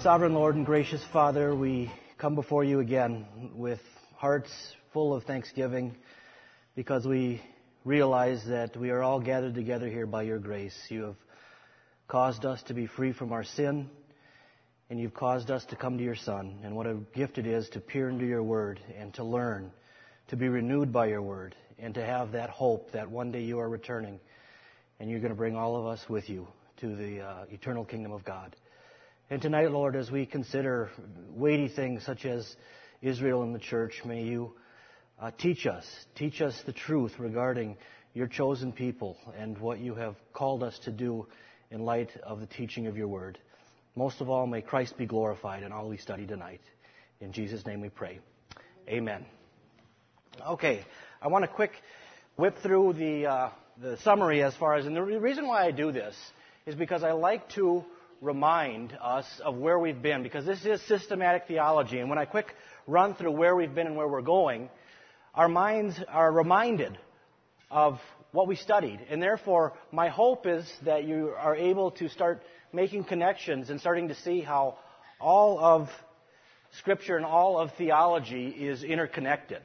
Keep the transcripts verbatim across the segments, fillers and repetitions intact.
Sovereign Lord and gracious Father, we come before you again with hearts full of thanksgiving because we realize that we are all gathered together here by your grace. You have caused us to be free from our sin, and you've caused us to come to your Son. And what a gift it is to peer into your word and to learn, to be renewed by your word, and to have that hope that one day you are returning and you're going to bring all of us with you to the uh, eternal kingdom of God. And tonight, Lord, as we consider weighty things such as Israel and the church, may you uh, teach us, teach us the truth regarding your chosen people and what you have called us to do in light of the teaching of your word. Most of all, may Christ be glorified in all we study tonight. In Jesus' name we pray. Amen. Okay, I want to quick whip through the uh, the summary as far as, and the reason why I do this is because I like to remind us of where we've been, because this is systematic theology. And when I quick run through where we've been and where we're going, our minds are reminded of what we studied. And therefore, my hope is that you are able to start making connections and starting to see how all of Scripture and all of theology is interconnected.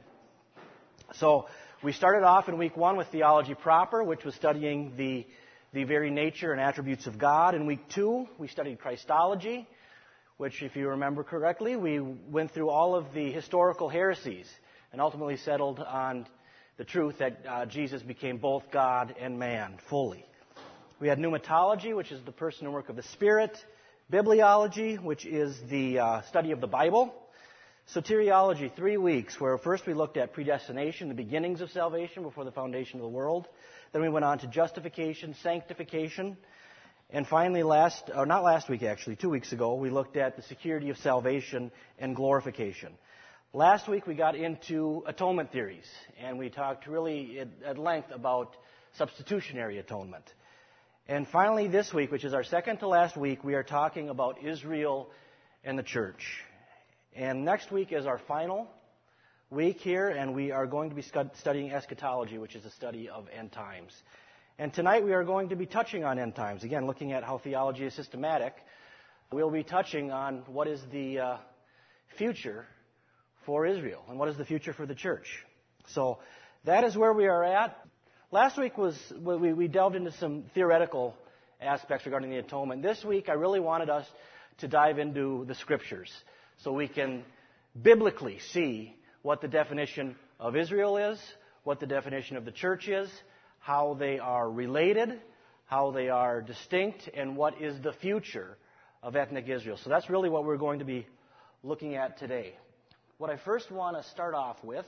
So we started off in week one with theology proper, which was studying the the very nature and attributes of God. In week two, we studied Christology, which, if you remember correctly, we went through all of the historical heresies and ultimately settled on the truth that uh, Jesus became both God and man fully. We had pneumatology, which is the person and work of the Spirit, bibliology, which is the uh, study of the Bible, soteriology, three weeks, where first we looked at predestination, the beginnings of salvation before the foundation of the world. Then we went on to justification, sanctification, and finally last, or not last week actually, two weeks ago, we looked at the security of salvation and glorification. Last week we got into atonement theories, and we talked really at, at length about substitutionary atonement. And finally this week, which is our second to last week, we are talking about Israel and the church. And next week is our final week here, and we are going to be studying eschatology, which is a study of end times. And tonight we are going to be touching on end times. Again, looking at how theology is systematic, we'll be touching on what is the uh, future for Israel and what is the future for the church. So that is where we are at. Last week was we, we delved into some theoretical aspects regarding the atonement. This week I really wanted us to dive into the Scriptures so we can biblically see what the definition of Israel is, what the definition of the church is, how they are related, how they are distinct, and what is the future of ethnic Israel. So that's really what we're going to be looking at today. What I first want to start off with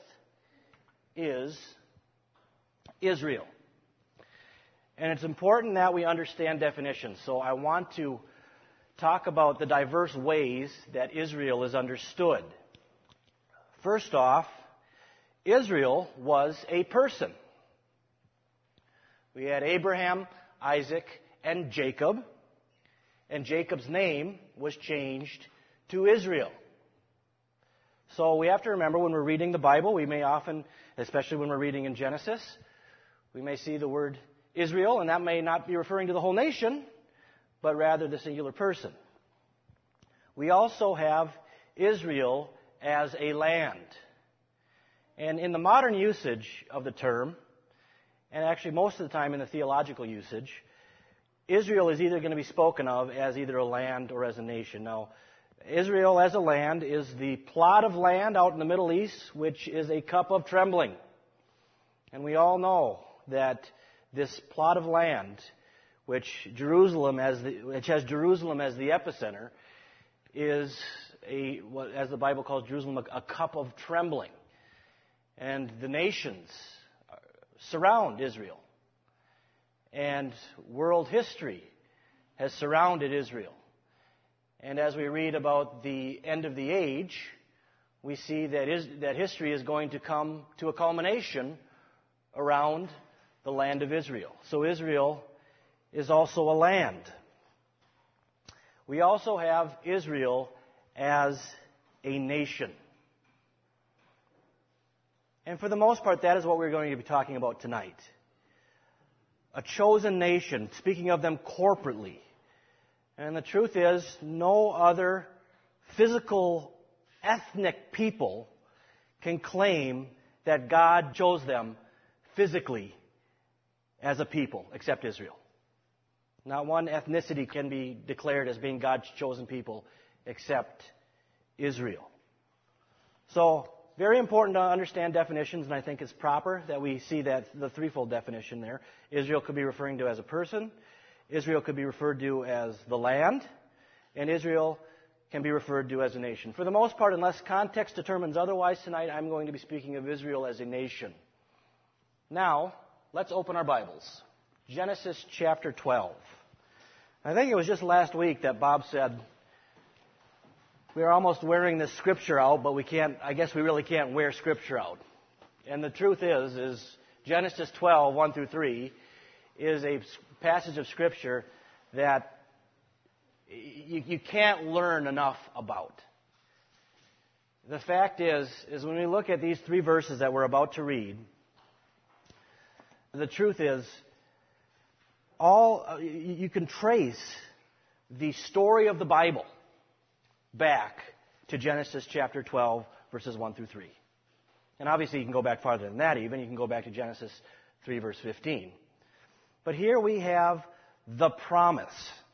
is Israel. And it's important that we understand definitions. So I want to talk about the diverse ways that Israel is understood. First off, Israel was a person. We had Abraham, Isaac, and Jacob, and Jacob's name was changed to Israel. So we have to remember when we're reading the Bible, we may often, especially when we're reading in Genesis, we may see the word Israel, and that may not be referring to the whole nation, but rather the singular person. We also have Israel as a land. And in the modern usage of the term, and actually most of the time in the theological usage, Israel is either going to be spoken of as either a land or as a nation. Now, Israel as a land is the plot of land out in the Middle East, which is a cup of trembling. And we all know that this plot of land, which Jerusalem as the, which has Jerusalem as the epicenter, is a, what, as the Bible calls Jerusalem, a, a cup of trembling. And the nations surround Israel. And world history has surrounded Israel. And as we read about the end of the age, we see that, is, that history is going to come to a culmination around the land of Israel. So Israel is also a land. We also have Israel as a nation. And for the most part, that is what we're going to be talking about tonight. A chosen nation, speaking of them corporately. And the truth is, no other physical, ethnic people can claim that God chose them physically as a people, except Israel. Not one ethnicity can be declared as being God's chosen people except Israel. So, very important to understand definitions, and I think it's proper that we see that the threefold definition there. Israel could be referring to as a person, Israel could be referred to as the land, and Israel can be referred to as a nation. For the most part, unless context determines otherwise tonight, I'm going to be speaking of Israel as a nation. Now, let's open our Bibles. Genesis chapter twelve. I think it was just last week that Bob said, we are almost wearing this scripture out, but we can't, I guess we really can't wear scripture out. And the truth is, is Genesis twelve, one through three, is a passage of scripture that you, you can't learn enough about. The fact is, is when we look at these three verses that we're about to read, the truth is, all you can trace the story of the Bible back to Genesis chapter twelve, verses one through three. And obviously you can go back farther than that even. You can go back to Genesis three, verse fifteen. But here we have the promise.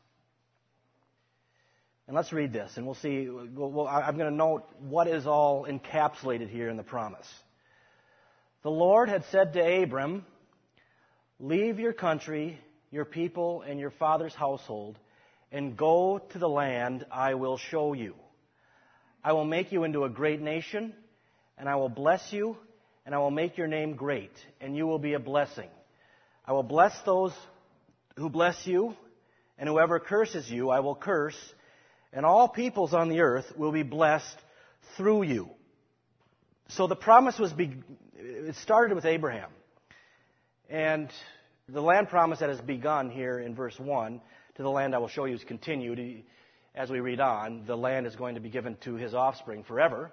And let's read this, and we'll see. Well, I'm going to note what is all encapsulated here in the promise. The Lord had said to Abram, "Leave your country, your people, and your father's household, and go to the land I will show you. I will make you into a great nation, and I will bless you, and I will make your name great, and you will be a blessing. I will bless those who bless you, and whoever curses you I will curse, and all peoples on the earth will be blessed through you." So the promise was, be- it started with Abraham. And the land promise that has begun here in verse one, to the land I will show you, is continued. As we read on, the land is going to be given to his offspring forever.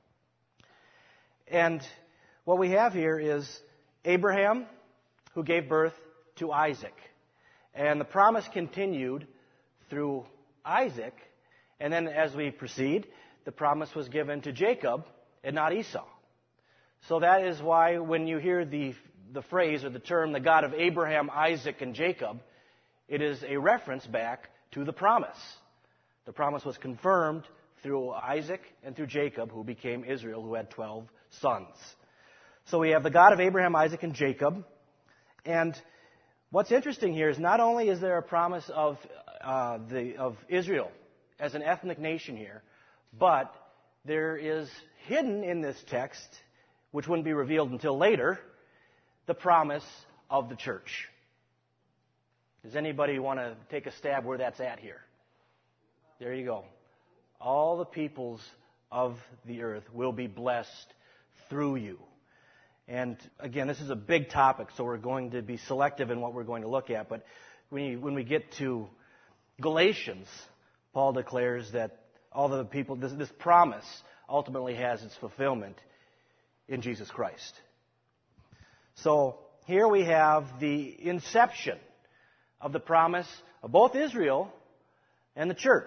And what we have here is Abraham, who gave birth to Isaac. And the promise continued through Isaac. And then as we proceed, the promise was given to Jacob and not Esau. So that is why when you hear the, the phrase or the term, the God of Abraham, Isaac, and Jacob, it is a reference back to the promise. The promise was confirmed through Isaac and through Jacob, who became Israel, who had twelve sons. So we have the God of Abraham, Isaac, and Jacob. And what's interesting here is not only is there a promise of, uh, the, of Israel as an ethnic nation here, but there is hidden in this text, which wouldn't be revealed until later, the promise of the church. Does anybody want to take a stab where that's at here? There you go. All the peoples of the earth will be blessed through you. And again, this is a big topic, so we're going to be selective in what we're going to look at. But when, you, when we get to Galatians, Paul declares that all the people, this, this promise ultimately has its fulfillment in Jesus Christ. So here we have the inception of the promise of both Israel and the church.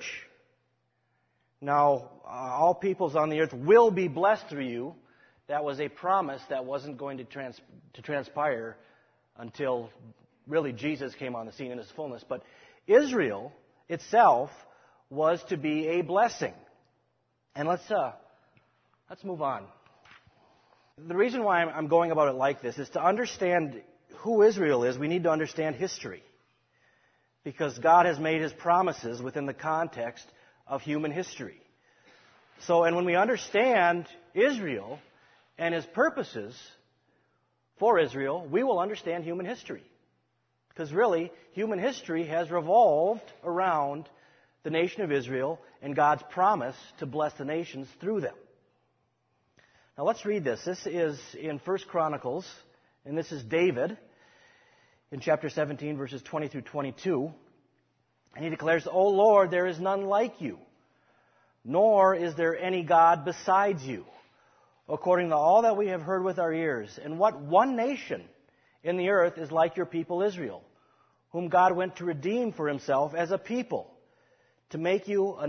Now, uh, all peoples on the earth will be blessed through you. That was a promise that wasn't going to, trans- to transpire until really Jesus came on the scene in his fullness. But Israel itself was to be a blessing. And let's uh, let's move on. The reason why I'm going about it like this is to understand who Israel is, we need to understand history. Because God has made his promises within the context of human history. So, and when we understand Israel and his purposes for Israel, we will understand human history. Because really, human history has revolved around the nation of Israel and God's promise to bless the nations through them. Now let's read this. This is in First Chronicles, and this is David in chapter seventeen, verses twenty through twenty-two. And he declares, "O Lord, there is none like you, nor is there any God besides you, according to all that we have heard with our ears. And what one nation in the earth is like your people Israel, whom God went to redeem for himself as a people, to make you a,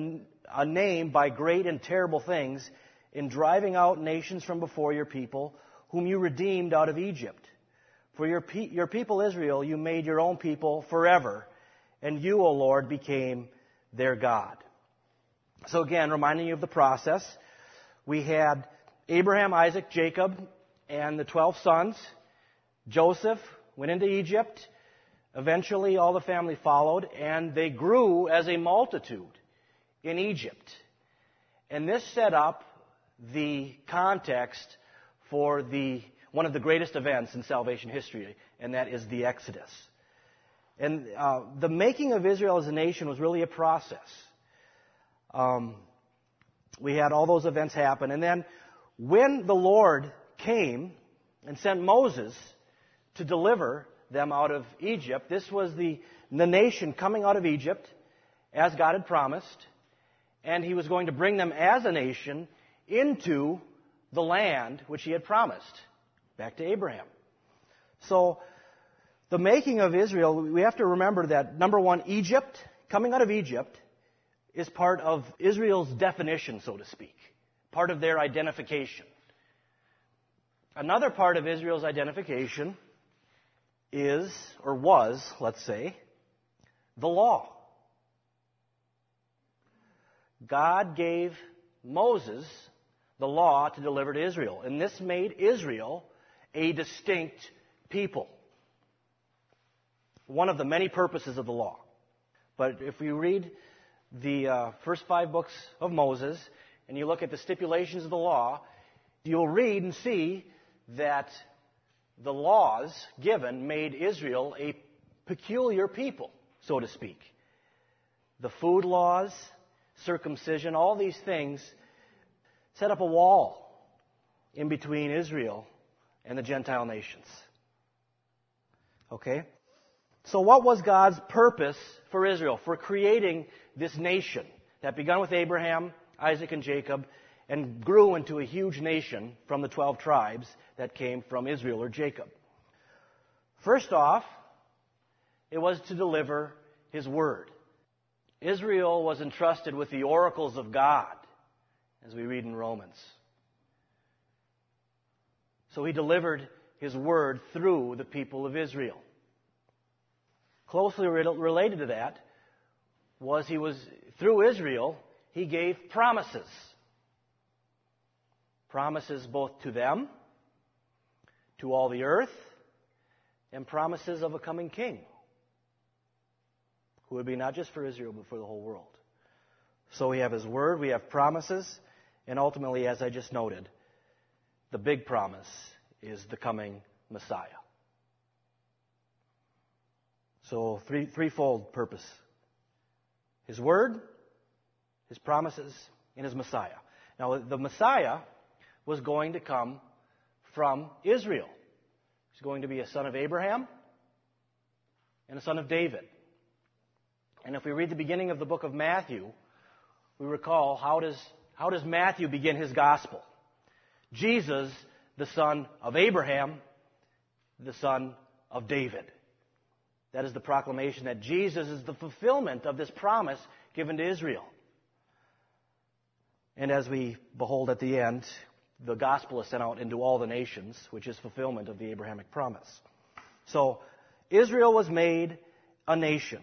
a name by great and terrible things in driving out nations from before your people, whom you redeemed out of Egypt. For your, pe- your people Israel you made your own people forever, and you, O Lord, became their God. So again, reminding you of the process, we had Abraham, Isaac, Jacob, and the twelve sons. Joseph went into Egypt. Eventually, all the family followed, and they grew as a multitude in Egypt. And this set up the context for the one of the greatest events in salvation history, and that is the Exodus. And uh, the making of Israel as a nation was really a process. Um, we had all those events happen, and then when the Lord came and sent Moses to deliver them out of Egypt, this was the, the nation coming out of Egypt as God had promised, and He was going to bring them as a nation into the land which He had promised, back to Abraham. So, the making of Israel, we have to remember that, number one, Egypt, coming out of Egypt, is part of Israel's definition, so to speak, part of their identification. Another part of Israel's identification is, or was, let's say, the law. God gave Moses the law to deliver to Israel, and this made Israel a distinct people. One of the many purposes of the law. But if you read the uh, first five books of Moses, and you look at the stipulations of the law, you'll read and see that the laws given made Israel a peculiar people, so to speak. The food laws, circumcision, all these things set up a wall in between Israel and the Gentile nations. Okay? So what was God's purpose for Israel, for creating this nation that began with Abraham, Isaac, and Jacob, and grew into a huge nation from the twelve tribes that came from Israel or Jacob? First off, it was to deliver His Word. Israel was entrusted with the oracles of God, as we read in Romans. So He delivered His Word through the people of Israel. Closely related to that was He was, through Israel, He gave promises. Promises both to them, to all the earth, and promises of a coming king, who would be not just for Israel, but for the whole world. So we have His Word, we have promises, and ultimately, as I just noted, the big promise is the coming Messiah. So, three, threefold purpose. His Word, His promises, and His Messiah. Now, the Messiah was going to come from Israel. He's going to be a son of Abraham and a son of David. And if we read the beginning of the book of Matthew, we recall how does, how does Matthew begin his gospel? Jesus, the son of Abraham, the son of David. That is the proclamation that Jesus is the fulfillment of this promise given to Israel. And as we behold at the end, the gospel is sent out into all the nations, which is fulfillment of the Abrahamic promise. So, Israel was made a nation.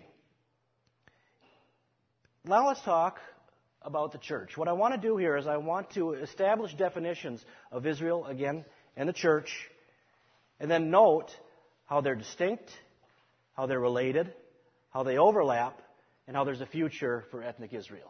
Now let's talk about the church. What I want to do here is I want to establish definitions of Israel, again, and the church, and then note how they're distinct, how they're related, how they overlap, and how there's a future for ethnic Israel.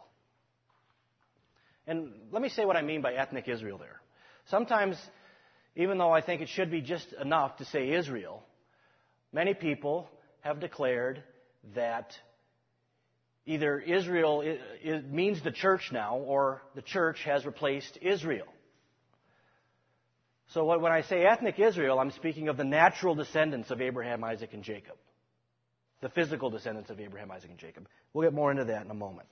And let me say what I mean by ethnic Israel there. Sometimes, even though I think it should be just enough to say Israel, many people have declared that either Israel it means the church now, or the church has replaced Israel. So when I say ethnic Israel, I'm speaking of the natural descendants of Abraham, Isaac, and Jacob. The physical descendants of Abraham, Isaac, and Jacob. We'll get more into that in a moment.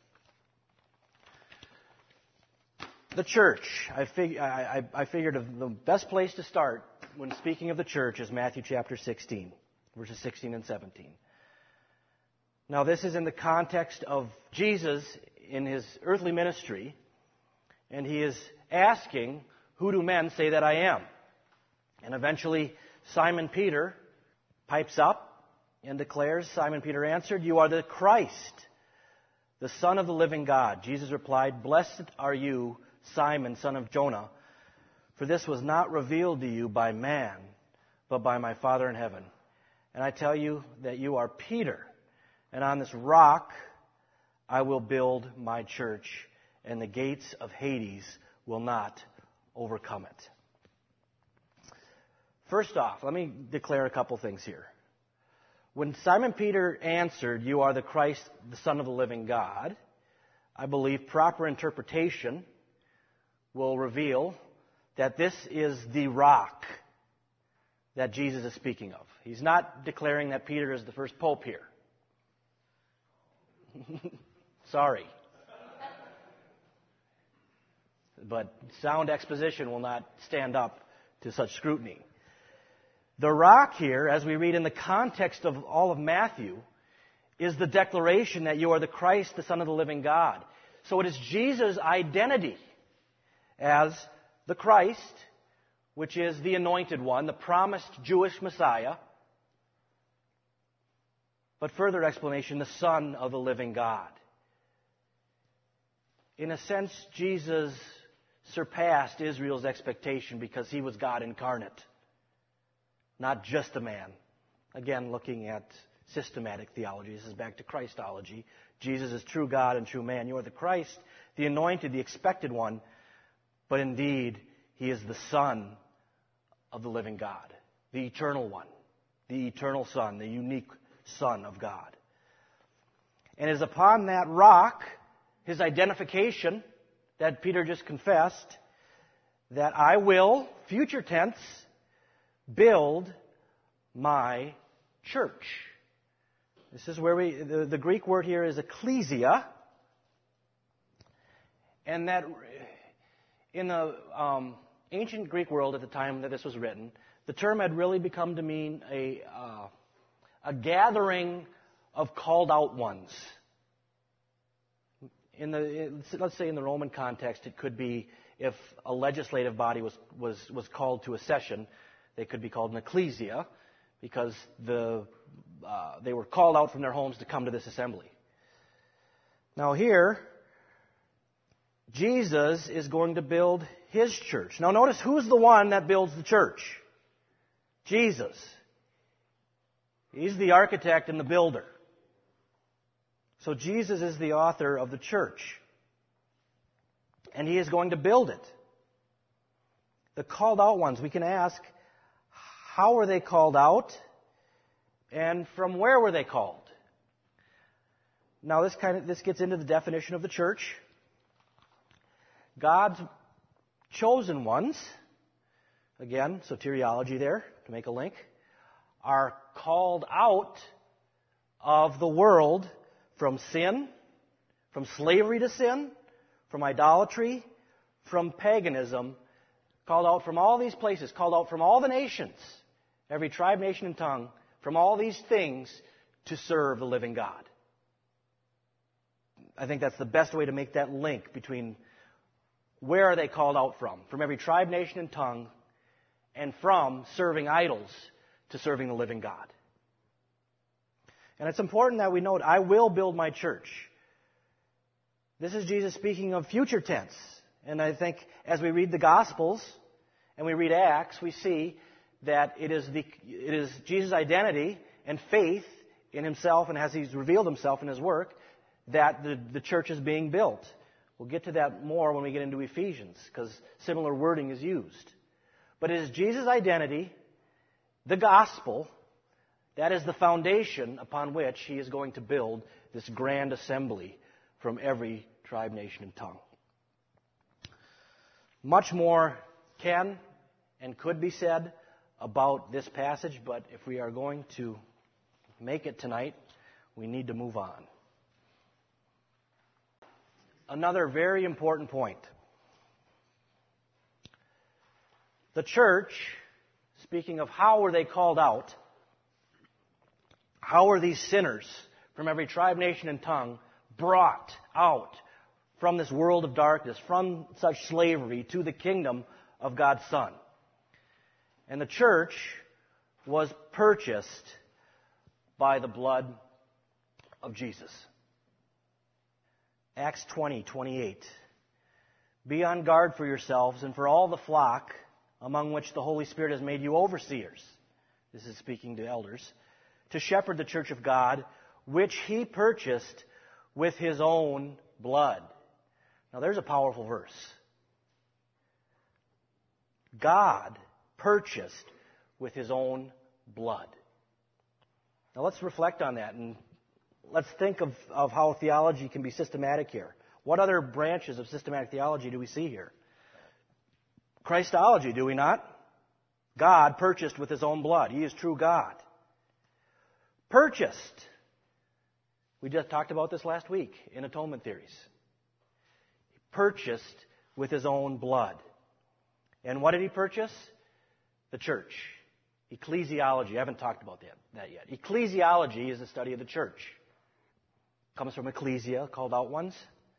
The church. I, fig- I, I, I figured the best place to start when speaking of the church is Matthew chapter sixteen, verses sixteen and seventeen. Now, this is in the context of Jesus in his earthly ministry, and he is asking, "Who do men say that I am?" And eventually Simon Peter pipes up and declares, Simon Peter answered, "You are the Christ, the Son of the living God." Jesus replied, "Blessed are you, Simon, son of Jonah, for this was not revealed to you by man, but by my Father in heaven. And I tell you that you are Peter, and on this rock I will build my church, and the gates of Hades will not overcome it." First off, let me declare a couple things here. When Simon Peter answered, "You are the Christ, the Son of the living God," I believe proper interpretation will reveal that this is the rock that Jesus is speaking of. He's not declaring that Peter is the first pope here. Sorry. But sound exposition will not stand up to such scrutiny. The rock here, as we read in the context of all of Matthew, is the declaration that you are the Christ, the Son of the living God. So it is Jesus' identity as the Christ, which is the anointed one, the promised Jewish Messiah. But further explanation, the Son of the living God. In a sense, Jesus surpassed Israel's expectation because he was God incarnate, not just a man. Again, looking at systematic theology. This is back to Christology. Jesus is true God and true man. You are the Christ, the anointed, the expected one, but indeed, he is the Son of the living God, the eternal one, the eternal Son, the unique Son of God. And it is upon that rock, his identification that Peter just confessed, that I will, future tense, build my church. This is where we, the, the Greek word here is ecclesia, and that in the um, ancient Greek world at the time that this was written, the term had really become to mean a, uh, a gathering of called out ones. In the, let's say in the Roman context, it could be if a legislative body was, was, was called to a session, they could be called an ecclesia because the, uh, they were called out from their homes to come to this assembly. Now here, Jesus is going to build his church. Now notice who's the one that builds the church? Jesus. He's the architect and the builder. So Jesus is the author of the church. And he is going to build it. The called out ones, we can ask, how were they called out? And from where were they called? Now this kind of this gets into the definition of the church. God's chosen ones, again, soteriology there, to make a link, are called out of the world from sin, from slavery to sin, from idolatry, from paganism, called out from all these places, called out from all the nations, every tribe, nation, and tongue, from all these things to serve the living God. I think that's the best way to make that link between where are they called out from? From every tribe, nation, and tongue, and from serving idols to serving the living God. And it's important that we note, I will build my church. This is Jesus speaking of future tense. And I think as we read the Gospels and we read Acts, we see that it is, the, it is Jesus' identity and faith in himself and as he's revealed himself in his work that the, the church is being built. We'll get to that more when we get into Ephesians because similar wording is used. But it is Jesus' identity, the gospel, that is the foundation upon which he is going to build this grand assembly from every tribe, nation, and tongue. Much more can and could be said about this passage, but if we are going to make it tonight, we need to move on. Another very important point. The church, speaking of how were they called out, how are these sinners from every tribe, nation, and tongue brought out from this world of darkness, from such slavery to the kingdom of God's Son. And the church was purchased by the blood of Jesus. Acts twenty, twenty-eight. Be on guard for yourselves and for all the flock among which the Holy Spirit has made you overseers. This is speaking to elders. To shepherd the church of God, which He purchased with His own blood. Now there's a powerful verse. God purchased with His own blood. Now let's reflect on that and let's think of, of how theology can be systematic here. What other branches of systematic theology do we see here? Christology, do we not? God purchased with His own blood. He is true God. Purchased. We just talked about this last week in atonement theories. Purchased with His own blood. And what did He purchase? The church. Ecclesiology. I haven't talked about that, that yet. Ecclesiology is the study of the church. It comes from ecclesia, called out ones.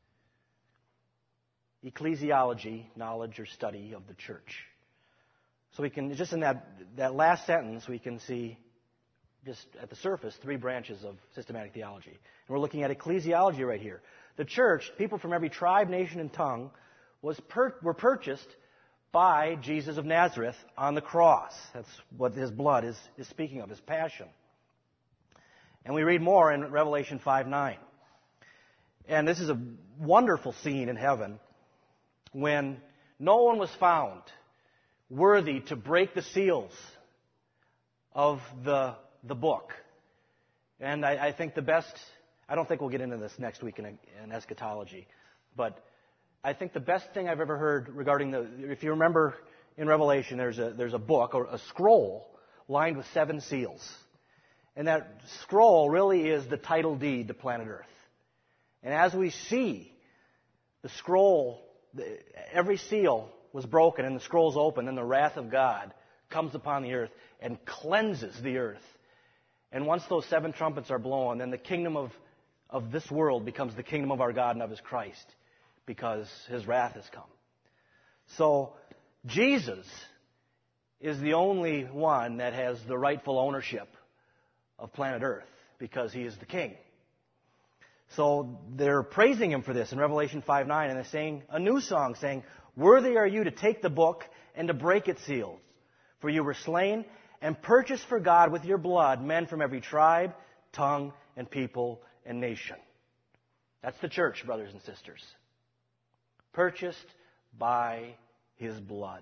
Ecclesiology, knowledge or study of the church. So we can, just in that, that last sentence, we can see, just at the surface, three branches of systematic theology. And we're looking at ecclesiology right here. The church, people from every tribe, nation, and tongue, was per, were purchased by Jesus of Nazareth on the cross. That's what His blood is, is speaking of, His passion. And we read more in Revelation five nine. And this is a wonderful scene in heaven when no one was found worthy to break the seals of the, the book. And I, I think the best, I don't think we'll get into this next week in, in eschatology, but I think the best thing I've ever heard regarding the, if you remember in Revelation, there's a, there's a book or a scroll lined with seven seals. And that scroll really is the title deed to planet Earth. And as we see the scroll, every seal was broken and the scroll's open, and the wrath of God comes upon the earth and cleanses the earth. And once those seven trumpets are blown, then the kingdom of, of this world becomes the kingdom of our God and of His Christ, because His wrath has come. So Jesus is the only one that has the rightful ownership of planet Earth, because He is the King. So they're praising Him for this in Revelation five nine, and they're saying a new song, saying, "Worthy are you to take the book and to break its seals, for you were slain and purchased for God with your blood men from every tribe, tongue, and people and nation." That's the church, brothers and sisters. Purchased by His blood.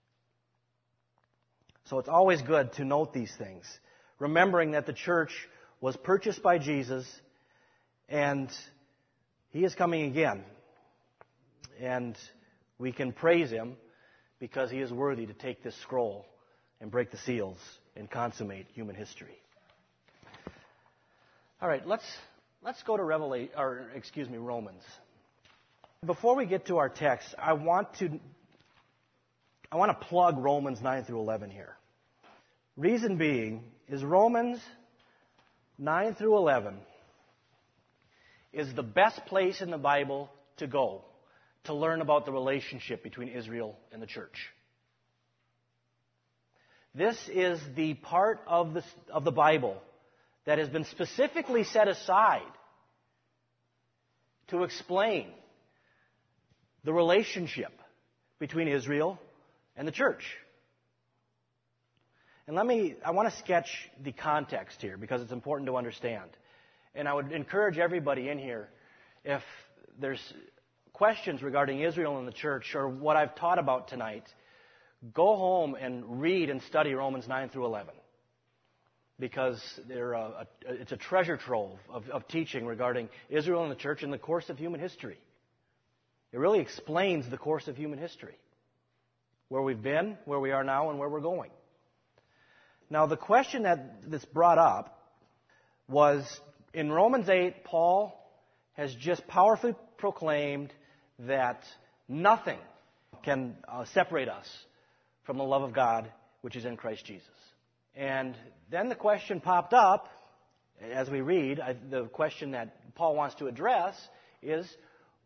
So it's always good to note these things, remembering that the church was purchased by Jesus, and He is coming again. And we can praise Him because He is worthy to take this scroll and break the seals and consummate human history. All right, let's let's go to Revelation, or excuse me, Romans. Before we get to our text, I want to I want to plug Romans nine through eleven here. Reason being is Romans nine through eleven is the best place in the Bible to go to learn about the relationship between Israel and the church. This is the part of the, of the Bible that has been specifically set aside to explain the relationship between Israel and the church. And let me, I want to sketch the context here because it's important to understand. And I would encourage everybody in here, if there's questions regarding Israel and the church or what I've taught about tonight, go home and read and study Romans nine through eleven. Because they're a, a, it's a treasure trove of, of teaching regarding Israel and the church in the course of human history. It really explains the course of human history. Where we've been, where we are now, and where we're going. Now, the question that, that's brought up was, in Romans eight, Paul has just powerfully proclaimed that nothing can uh, separate us from the love of God which is in Christ Jesus. And then the question popped up, as we read, I, the question that Paul wants to address is,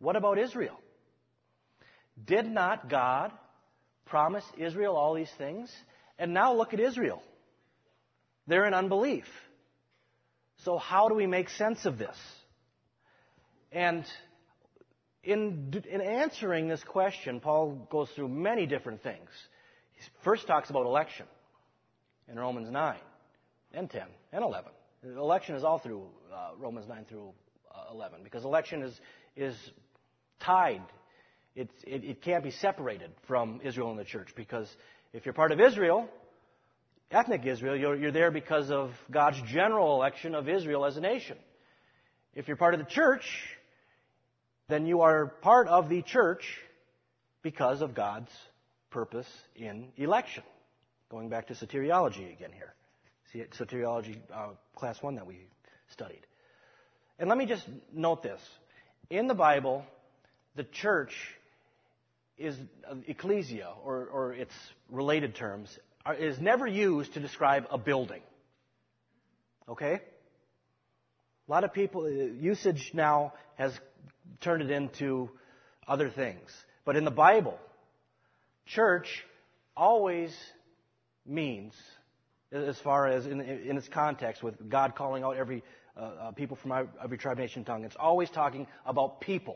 What about Israel? Did not God promise Israel all these things? And now look at Israel. They're in unbelief. So how do we make sense of this? And in, in answering this question, Paul goes through many different things. He first talks about election in Romans nine and ten and eleven. Election is all through uh, Romans nine through uh, eleven, because election is is tied. It's, it, it can't be separated from Israel and the church, because if you're part of Israel, ethnic Israel, you're, you're there because of God's general election of Israel as a nation. If you're part of the church, then you are part of the church because of God's purpose in election. Going back to soteriology again here. See, soteriology uh, class one that we studied. And let me just note this. In the Bible, the church is uh, ecclesia, or, or its related terms, are, is never used to describe a building. Okay? A lot of people, uh, usage now has turned it into other things. But in the Bible, church always means, as far as in, in its context, with God calling out every uh, uh, people from every tribe, nation, tongue, it's always talking about people.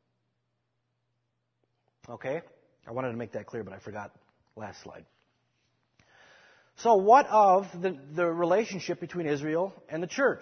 Okay? I wanted to make that clear, but I forgot last slide. So what of the, the relationship between Israel and the church?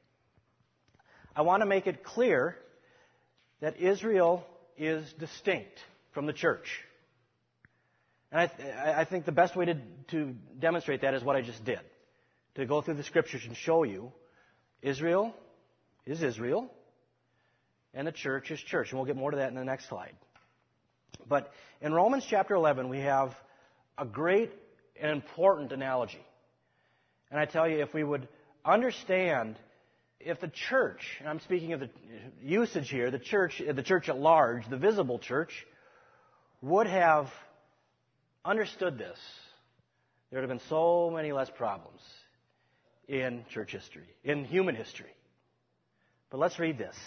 I want to make it clear that Israel is distinct from the church. And I, th- I think the best way to, to demonstrate that is what I just did. To go through the scriptures and show you Israel is Israel and the church is church. And we'll get more to that in the next slide. But in Romans chapter eleven, we have a great and important analogy. And I tell you, if we would understand, if the church, and I'm speaking of the usage here, the church, the church at large, the visible church, would have understood this, there would have been so many less problems in church history, in human history. But let's read this.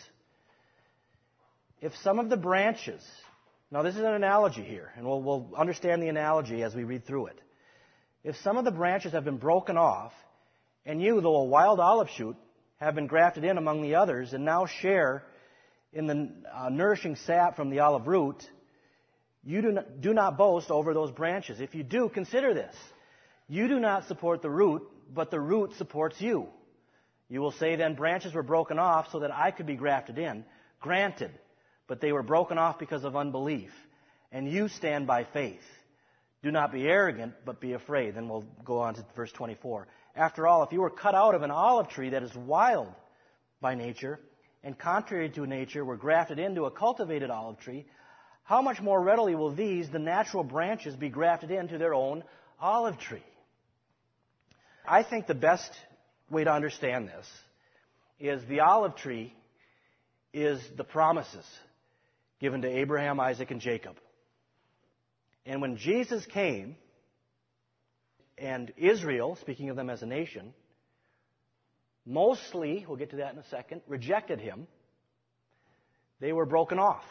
If some of the branches, now this is an analogy here, and we'll, we'll understand the analogy as we read through it. If some of the branches have been broken off, and you, though a wild olive shoot, have been grafted in among the others, and now share in the uh, nourishing sap from the olive root, you do not, do not boast over those branches. If you do, consider this. You do not support the root, but the root supports you. You will say then, branches were broken off so that I could be grafted in. Granted, but they were broken off because of unbelief. And you stand by faith. Do not be arrogant, but be afraid. Then we'll go on to verse twenty-four. After all, if you were cut out of an olive tree that is wild by nature, and contrary to nature were grafted into a cultivated olive tree, how much more readily will these, the natural branches, be grafted into their own olive tree? I think the best way to understand this is the olive tree is the promises given to Abraham, Isaac, and Jacob. And when Jesus came, and Israel, speaking of them as a nation, mostly, we'll get to that in a second, rejected him, they were broken off.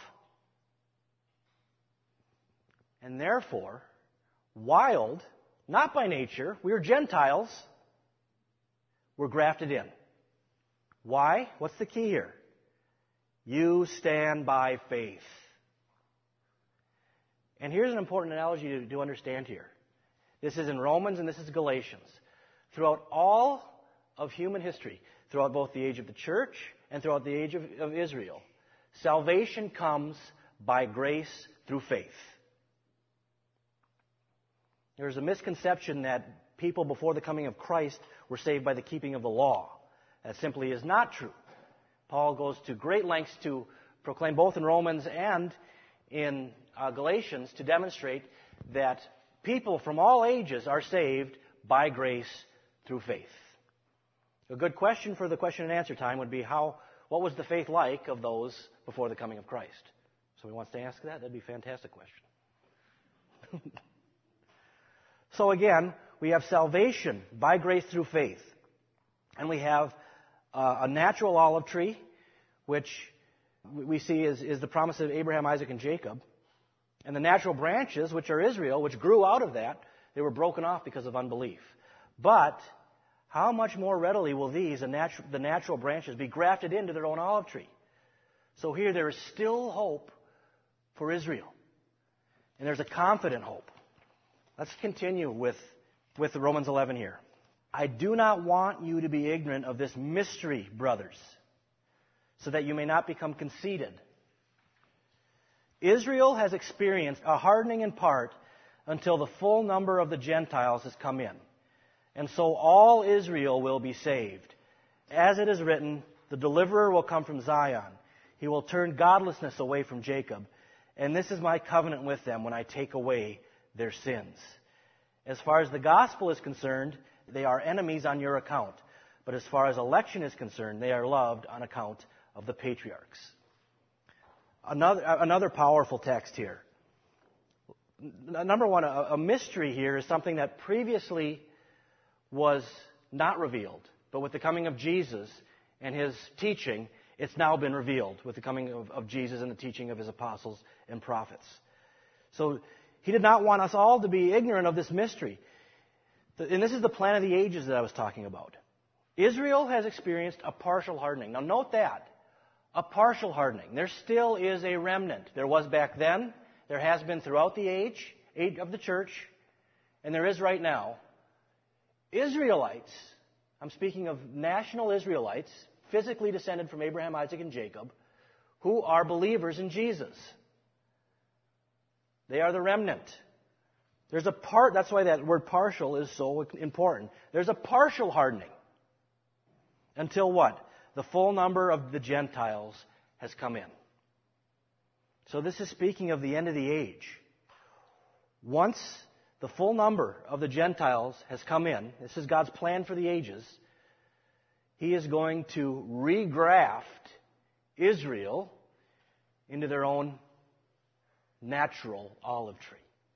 And therefore, wild, not by nature, we were Gentiles, were grafted in. Why? What's the key here? You stand by faith. And here's an important analogy to, to understand here. This is in Romans and this is Galatians. Throughout all of human history, throughout both the age of the church and throughout the age of, of Israel, salvation comes by grace through faith. There's a misconception that people before the coming of Christ were saved by the keeping of the law. That simply is not true. Paul goes to great lengths to proclaim both in Romans and in uh, Galatians to demonstrate that people from all ages are saved by grace through faith. A good question for the question and answer time would be, how, what was the faith like of those before the coming of Christ? Somebody wants to ask that? That'd be a fantastic question. So again, we have salvation by grace through faith. And we have uh, a natural olive tree, which we see is, is the promise of Abraham, Isaac, and Jacob. And the natural branches, which are Israel, which grew out of that, they were broken off because of unbelief. But how much more readily will these, the natural, the natural branches, be grafted into their own olive tree? So here there is still hope for Israel. And there's a confident hope. Let's continue with, with Romans eleven here. I do not want you to be ignorant of this mystery, brothers, so that you may not become conceited. Israel has experienced a hardening in part until the full number of the Gentiles has come in. And so all Israel will be saved. As it is written, the deliverer will come from Zion. He will turn godlessness away from Jacob. And this is my covenant with them when I take away their sins. As far as the gospel is concerned, they are enemies on your account. But as far as election is concerned, they are loved on account of the patriarchs. Another, another powerful text here. Number one, a, a mystery here is something that previously was not revealed. But with the coming of Jesus and his teaching, it's now been revealed with the coming of, of Jesus and the teaching of his apostles and prophets. So he did not want us all to be ignorant of this mystery. And this is the plan of the ages that I was talking about. Israel has experienced a partial hardening. Now note that. A partial hardening. There still is a remnant. There was back then. There has been throughout the age, age of the church. And there is right now. Israelites, I'm speaking of national Israelites, physically descended from Abraham, Isaac, and Jacob, who are believers in Jesus. They are the remnant. There's a part, that's why that word partial is so important. There's a partial hardening. Until what? The full number of the Gentiles has come in. So this is speaking of the end of the age. Once the full number of the Gentiles has come in, this is God's plan for the ages, he is going to regraft Israel into their own natural olive tree.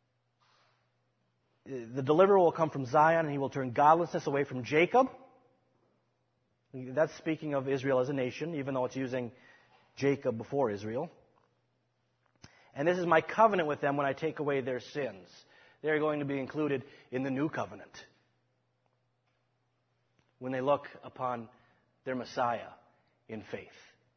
The deliverer will come from Zion, and he will turn godlessness away from Jacob. That's speaking of Israel as a nation, even though it's using Jacob before Israel. And this is my covenant with them when I take away their sins. They're going to be included in the new covenant when they look upon their Messiah in faith.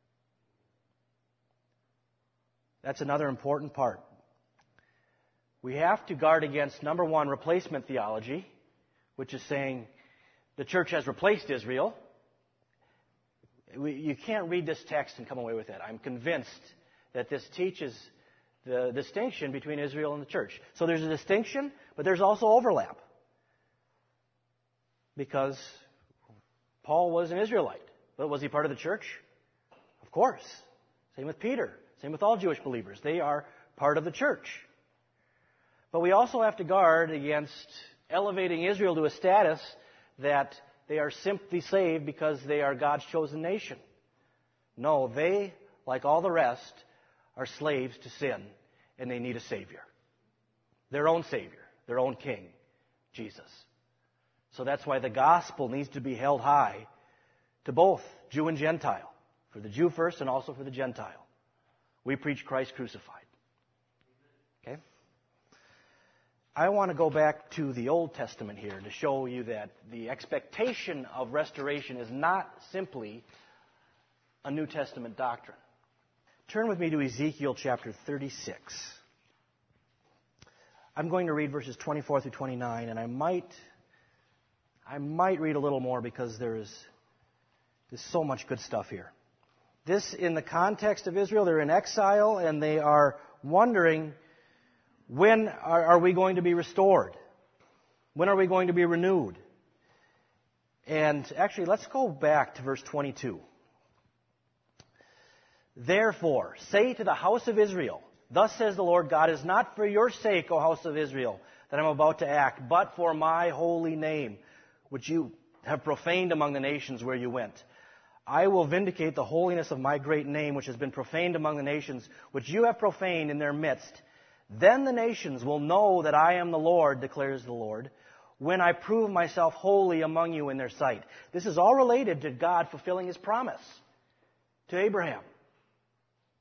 That's another important part. We have to guard against, number one, replacement theology, which is saying the church has replaced Israel. We, you can't read this text and come away with it. I'm convinced that this teaches the distinction between Israel and the church. So there's a distinction, but there's also overlap. Because Paul was an Israelite. But was he part of the church? Of course. Same with Peter. Same with all Jewish believers. They are part of the church. But we also have to guard against elevating Israel to a status that they are simply saved because they are God's chosen nation. No, they, like all the rest, are slaves to sin, and they need a Savior. Their own Savior, their own King, Jesus. So that's why the gospel needs to be held high to both Jew and Gentile, for the Jew first and also for the Gentile. We preach Christ crucified. Okay? I want to go back to the Old Testament here to show you that the expectation of restoration is not simply a New Testament doctrine. Turn with me to Ezekiel chapter thirty-six. I'm going to read verses twenty-four through twenty-nine, and I might, I might read a little more because there is there's so much good stuff here. This, in the context of Israel, they're in exile, and they are wondering, when are, are we going to be restored? When are we going to be renewed? And actually, let's go back to verse twenty-two. Therefore, say to the house of Israel, thus says the Lord God, it is not for your sake, O house of Israel, that I'm about to act, but for my holy name, which you have profaned among the nations where you went. I will vindicate the holiness of my great name, which has been profaned among the nations, which you have profaned in their midst. Then the nations will know that I am the Lord, declares the Lord, when I prove myself holy among you in their sight. This is all related to God fulfilling His promise to Abraham.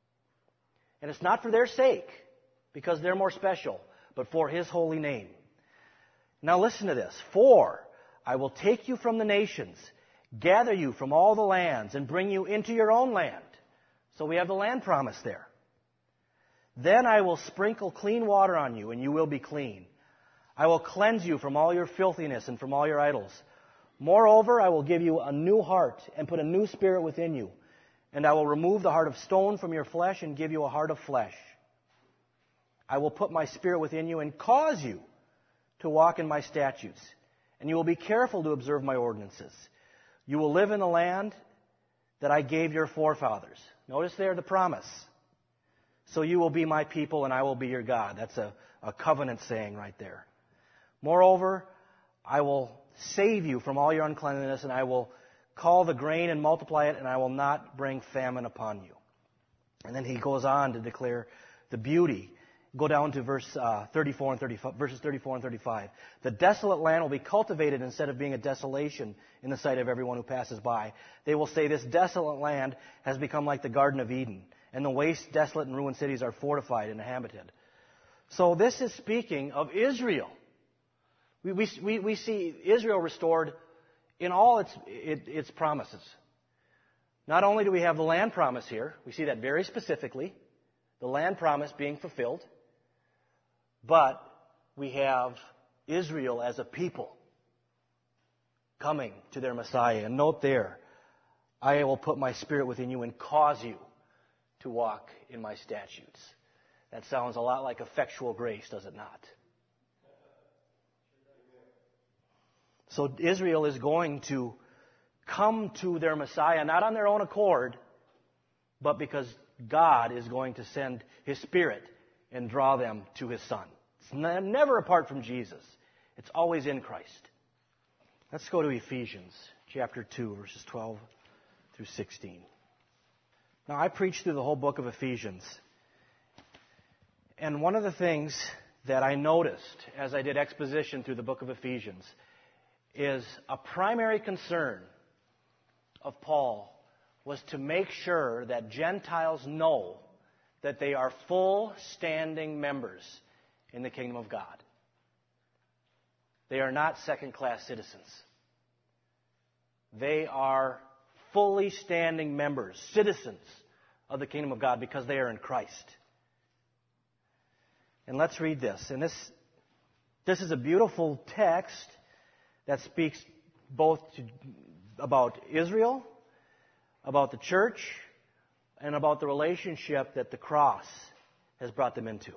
And it's not for their sake, because they're more special, but for His holy name. Now listen to this. For I will take you from the nations, gather you from all the lands, and bring you into your own land. So we have the land promise there. Then I will sprinkle clean water on you, and you will be clean. I will cleanse you from all your filthiness and from all your idols. Moreover, I will give you a new heart and put a new spirit within you. And I will remove the heart of stone from your flesh and give you a heart of flesh. I will put my spirit within you and cause you to walk in my statutes. And you will be careful to observe my ordinances. You will live in the land that I gave your forefathers. Notice there the promise. So you will be my people and I will be your God. That's a, a covenant saying right there. Moreover, I will save you from all your uncleanness, and I will call the grain and multiply it, and I will not bring famine upon you. And then he goes on to declare the beauty. Go down to verse uh, thirty-four and thirty-five, verses thirty-four and thirty-five. The desolate land will be cultivated instead of being a desolation in the sight of everyone who passes by. They will say, this desolate land has become like the Garden of Eden, and the waste, desolate, and ruined cities are fortified and inhabited. So this is speaking of Israel. We, we, we see Israel restored in all its, it, its promises. Not only do we have the land promise here, we see that very specifically, the land promise being fulfilled, but we have Israel as a people coming to their Messiah. And note there, I will put my spirit within you and cause you to walk in my statutes. That sounds a lot like effectual grace, does it not? So Israel is going to come to their Messiah, not on their own accord, but because God is going to send His Spirit and draw them to His Son. It's never apart from Jesus. It's always in Christ. Let's go to Ephesians chapter two, verses twelve through sixteen. Now, I preached through the whole book of Ephesians. And one of the things that I noticed as I did exposition through the book of Ephesians is a primary concern of Paul was to make sure that Gentiles know that they are full standing members in the kingdom of God. They are not second-class citizens. They are fully standing members, citizens of the kingdom of God because they are in Christ. And let's read this. And this, this is a beautiful text that speaks both to, about Israel, about the church, and about the relationship that the cross has brought them into.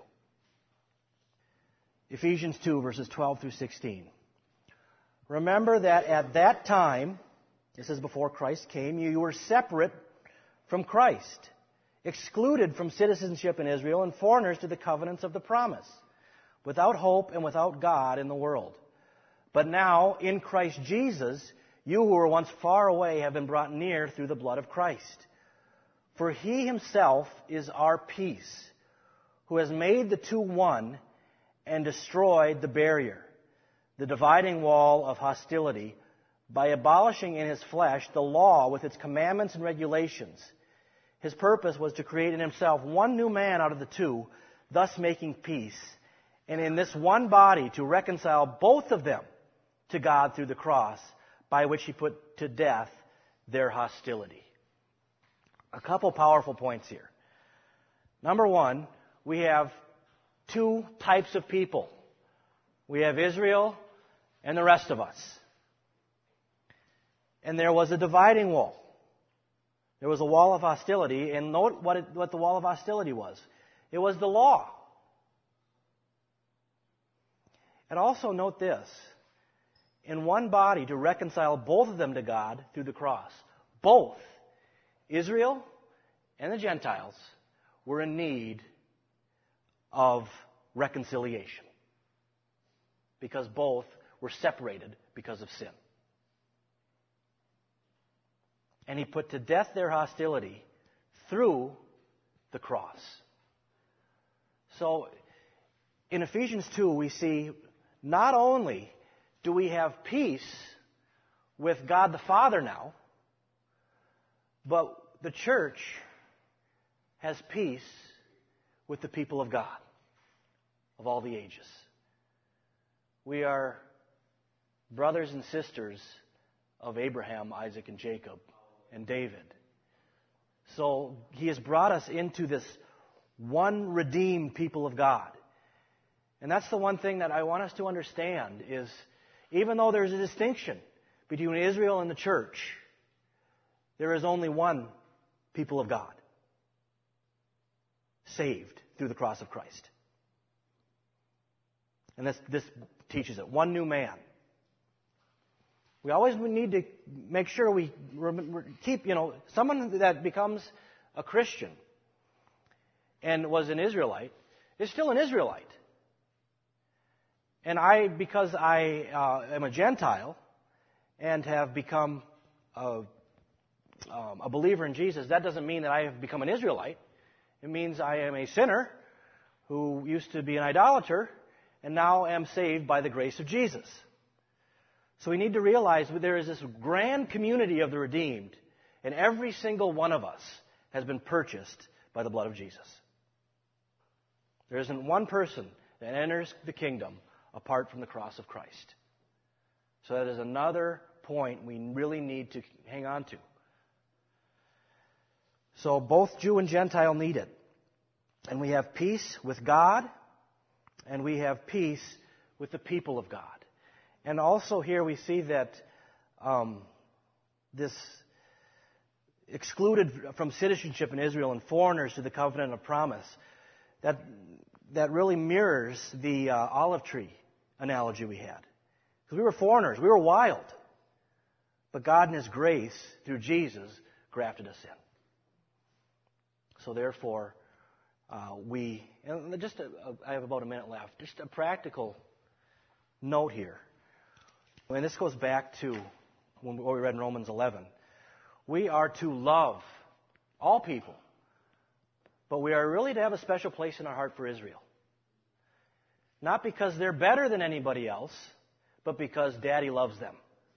Ephesians two, verses twelve through sixteen. Remember that at that time, this is before Christ came, you were separate from Christ, excluded from citizenship in Israel, and foreigners to the covenants of the promise, without hope and without God in the world. But now, in Christ Jesus, you who were once far away have been brought near through the blood of Christ. For He Himself is our peace, who has made the two one and destroyed the barrier, the dividing wall of hostility, by abolishing in His flesh the law with its commandments and regulations. His purpose was to create in Himself one new man out of the two, thus making peace, and in this one body to reconcile both of them to God through the cross, by which He put to death their hostility. A couple powerful points here. Number one, we have two types of people. We have Israel and the rest of us. And there was a dividing wall. There was a wall of hostility, and note what, it, what the wall of hostility was. It was the law. And also note this. In one body to reconcile both of them to God through the cross. Both, Israel and the Gentiles, were in need of reconciliation. Because both were separated because of sin. And He put to death their hostility through the cross. So, in Ephesians two, we see not only do we have peace with God the Father now, but the church has peace with the people of God of all the ages. We are brothers and sisters of Abraham, Isaac, and Jacob, and David. So He has brought us into this one redeemed people of God. And that's the one thing that I want us to understand is, even though there's a distinction between Israel and the church, there is only one people of God, saved through the cross of Christ. And this, this teaches it. One new man. We always need to make sure we keep, you know, someone that becomes a Christian and was an Israelite is still an Israelite. And I, because I uh, am a Gentile and have become a, um, a believer in Jesus, that doesn't mean that I have become an Israelite. It means I am a sinner who used to be an idolater and now am saved by the grace of Jesus. So we need to realize that there is this grand community of the redeemed, and every single one of us has been purchased by the blood of Jesus. There isn't one person that enters the kingdom apart from the cross of Christ. So that is another point we really need to hang on to. So both Jew and Gentile need it. And we have peace with God, and we have peace with the people of God. And also here we see that um, this excluded from citizenship in Israel and foreigners to the covenant of promise, that that really mirrors the uh, olive tree analogy we had. Because we were foreigners, we were wild. But God in His grace, through Jesus, grafted us in. So therefore, uh, we, and just a, a, I have about a minute left, just a practical note here. And this goes back to when we read in Romans eleven. We are to love all people, but we are really to have a special place in our heart for Israel. Not because they're better than anybody else, but because Daddy loves them.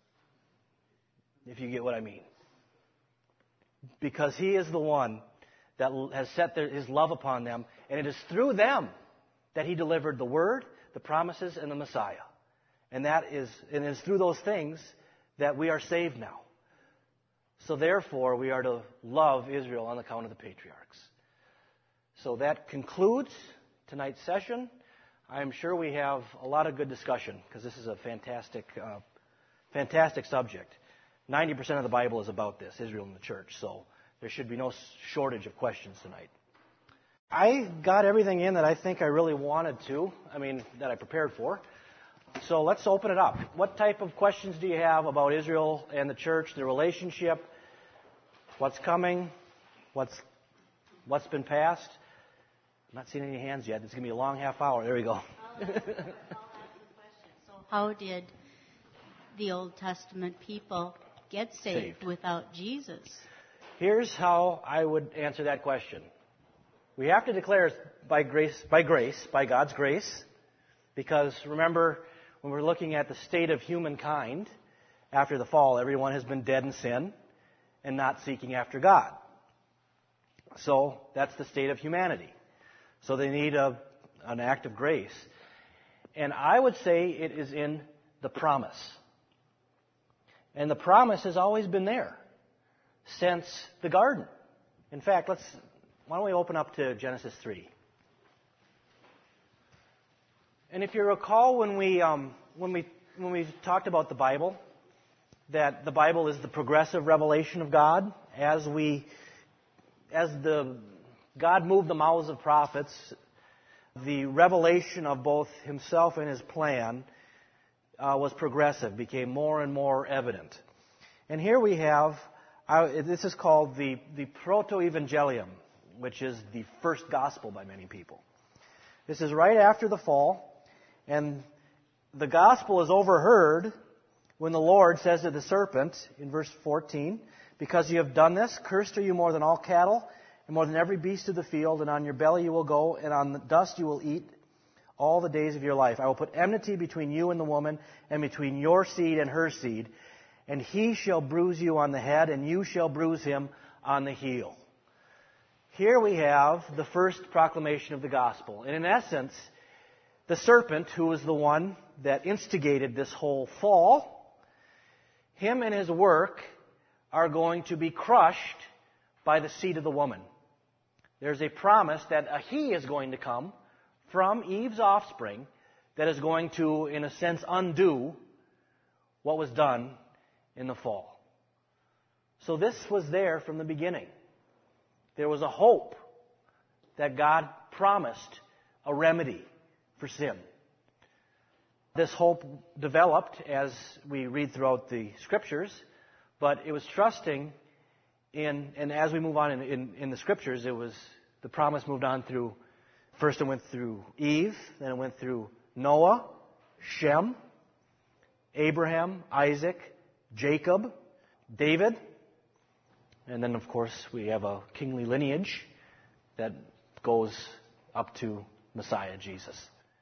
If you get what I mean. Because He is the one that has set their, His love upon them, and it is through them that He delivered the Word, the promises, and the Messiah. And that is, and it's through those things that we are saved now. So therefore, we are to love Israel on account of the patriarchs. So that concludes tonight's session. I'm sure we have a lot of good discussion because this is a fantastic, uh, fantastic subject. ninety percent of the Bible is about this, Israel and the church. So there should be no shortage of questions tonight. I got everything in that I think I really wanted to, I mean, that I prepared for. So let's open it up. What type of questions do you have about Israel and the church, the relationship, what's coming, what's what's been passed? I'm not seeing any hands yet. It's going to be a long half hour. There we go. I'll ask, I'll ask the question. So how did the Old Testament people get saved, Saved. without Jesus? Here's how I would answer that question. We have to declare it's by grace, by grace, by God's grace, because remember, when we're looking at the state of humankind after the fall, everyone has been dead in sin and not seeking after God. So that's the state of humanity. So they need a, an act of grace. And I would say it is in the promise. And the promise has always been there since the garden. In fact, let's why don't we open up to Genesis three? And if you recall when we um, when we when we talked about the Bible, that the Bible is the progressive revelation of God as we as the God moved the mouths of prophets, the revelation of both Himself and His plan uh, was progressive, became more and more evident. And here we have, uh, this is called the, the Proto-Evangelium, which is the first gospel by many people. This is right after the fall, and the gospel is overheard when the Lord says to the serpent in verse fourteen, "Because you have done this, cursed are you more than all cattle, and more than every beast of the field, and on your belly you will go, and on the dust you will eat all the days of your life. I will put enmity between you and the woman, and between your seed and her seed, and he shall bruise you on the head, and you shall bruise him on the heel." here we have the first proclamation of the gospel. And in essence, the serpent, who was the one that instigated this whole fall, him and his work are going to be crushed by the seed of the woman. There's a promise that a he is going to come from Eve's offspring that is going to, in a sense, undo what was done in the fall. So this was there from the beginning. There was a hope that God promised a remedy for sin. This hope developed as we read throughout the Scriptures, but it was trusting in, and as we move on in, in, in the Scriptures, it was, the promise moved on through, first it went through Eve, then it went through Noah, Shem, Abraham, Isaac, Jacob, David, and then, of course, we have a kingly lineage that goes up to Messiah, Jesus.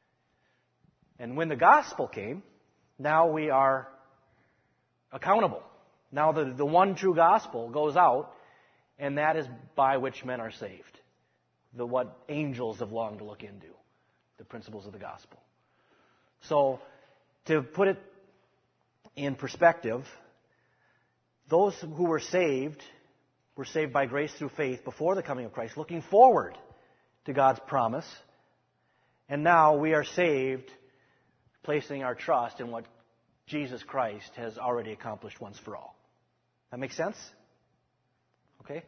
And when the gospel came, now we are accountable. Now the, the one true gospel goes out, and that is by which men are saved. The what angels have longed to look into, the principles of the gospel. So, to put it in perspective, those who were saved were saved by grace through faith before the coming of Christ, looking forward to God's promise. And now we are saved, placing our trust in what Jesus Christ has already accomplished once for all. That make sense? Okay?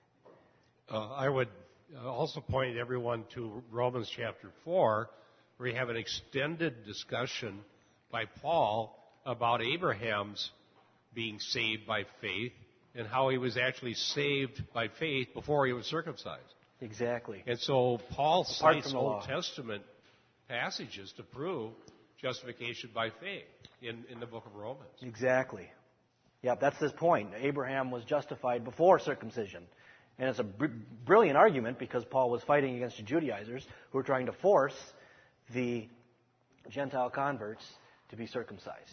Uh, I would also point everyone to Romans chapter four, where you have an extended discussion by Paul about Abraham's being saved by faith and how he was actually saved by faith before he was circumcised. Exactly. And so Paul Apart cites Old Testament passages to prove justification by faith in, in the book of Romans. Exactly. Yeah, that's this point. Abraham was justified before circumcision. And it's a br- brilliant argument because Paul was fighting against the Judaizers who were trying to force the Gentile converts to be circumcised.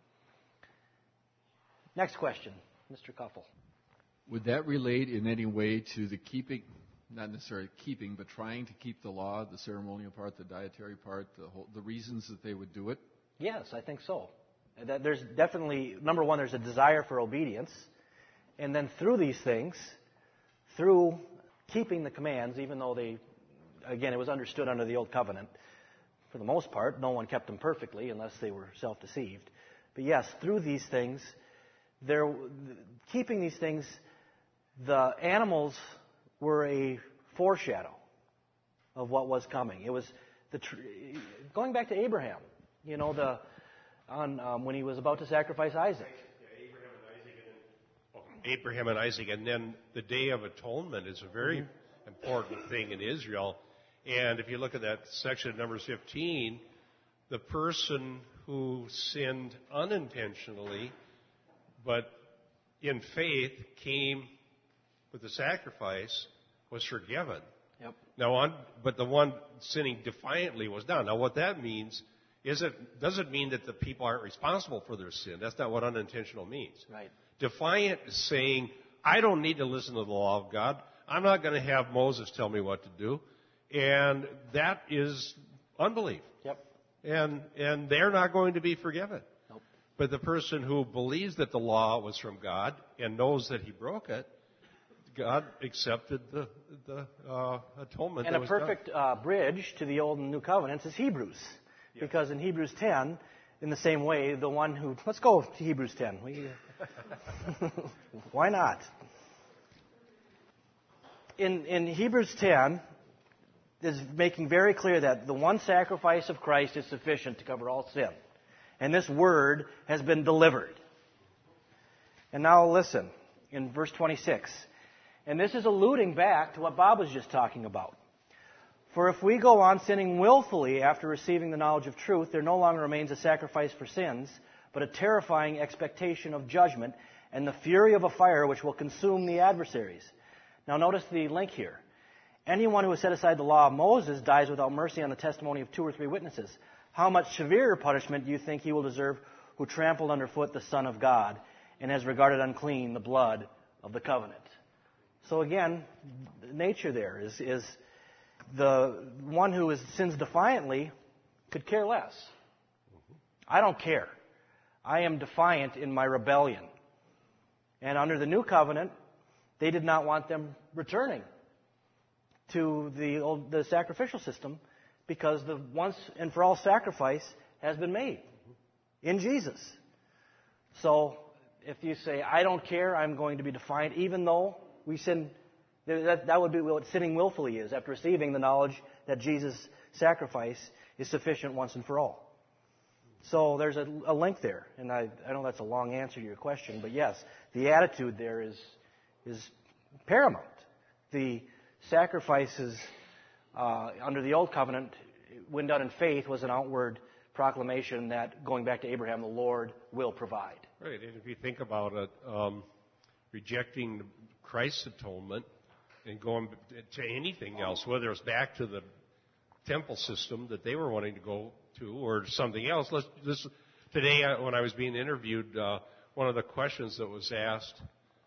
Next question, Mister Kuffel. Would that relate in any way to the keeping, not necessarily keeping, but trying to keep the law, the ceremonial part, the dietary part, the, whole, the reasons that they would do it? Yes, I think so. That there's definitely, number one, there's a desire for obedience. And then through these things, through keeping the commands, even though they, again, it was understood under the Old Covenant, for the most part, no one kept them perfectly unless they were self-deceived. But yes, through these things, there, keeping these things, the animals were a foreshadow of what was coming. It was the tr- going back to Abraham, you know, the on um, when he was about to sacrifice Isaac. Yeah, Abraham and Isaac, and then, oh, Abraham and Isaac, and then the Day of Atonement is a very mm-hmm. important thing in Israel. And if you look at that section of Numbers fifteen, the person who sinned unintentionally, but in faith came with the sacrifice, was forgiven. Yep. Now, on, but the one sinning defiantly was not. Now, what that means is it doesn't mean that the people aren't responsible for their sin. That's not what unintentional means. Right. Defiant is saying, I don't need to listen to the law of God. I'm not going to have Moses tell me what to do. And that is unbelief. Yep. And and they're not going to be forgiven. Nope. But the person who believes that the law was from God and knows that he broke it, God accepted the the uh, atonement. And that a was perfect uh, bridge to the Old and New Covenants is Hebrews. Yeah. Because in Hebrews ten, in the same way, the one who... Let's go to Hebrews ten. We, why not? In, in Hebrews ten, is making very clear that the one sacrifice of Christ is sufficient to cover all sin. And this word has been delivered. And now listen, in verse twenty-six. And this is alluding back to what Bob was just talking about. For if we go on sinning willfully after receiving the knowledge of truth, there no longer remains a sacrifice for sins, but a terrifying expectation of judgment and the fury of a fire which will consume the adversaries. Now notice the link here. Anyone who has set aside the law of Moses dies without mercy on the testimony of two or three witnesses. How much severer punishment do you think he will deserve who trampled underfoot the Son of God and has regarded unclean the blood of the covenant? So again, nature there is, is the one who is, sins defiantly could care less. I don't care. I am defiant in my rebellion. And under the new covenant, they did not want them returning to the old, the sacrificial system, because the once and for all sacrifice has been made in Jesus. So if you say, I don't care, I'm going to be defiant, even though we sin, that, that would be what sinning willfully is, after receiving the knowledge that Jesus' sacrifice is sufficient once and for all. So there's a, a link there, and I, I know that's a long answer to your question, but yes, the attitude there is is paramount. The sacrifices uh, under the Old Covenant, when done in faith, was an outward proclamation that, going back to Abraham, the Lord will provide. Right, and if you think about it, um, rejecting Christ's atonement and going to anything else, whether it's back to the temple system that they were wanting to go to or something else. Let's, this, today, uh, when I was being interviewed, uh, one of the questions that was asked,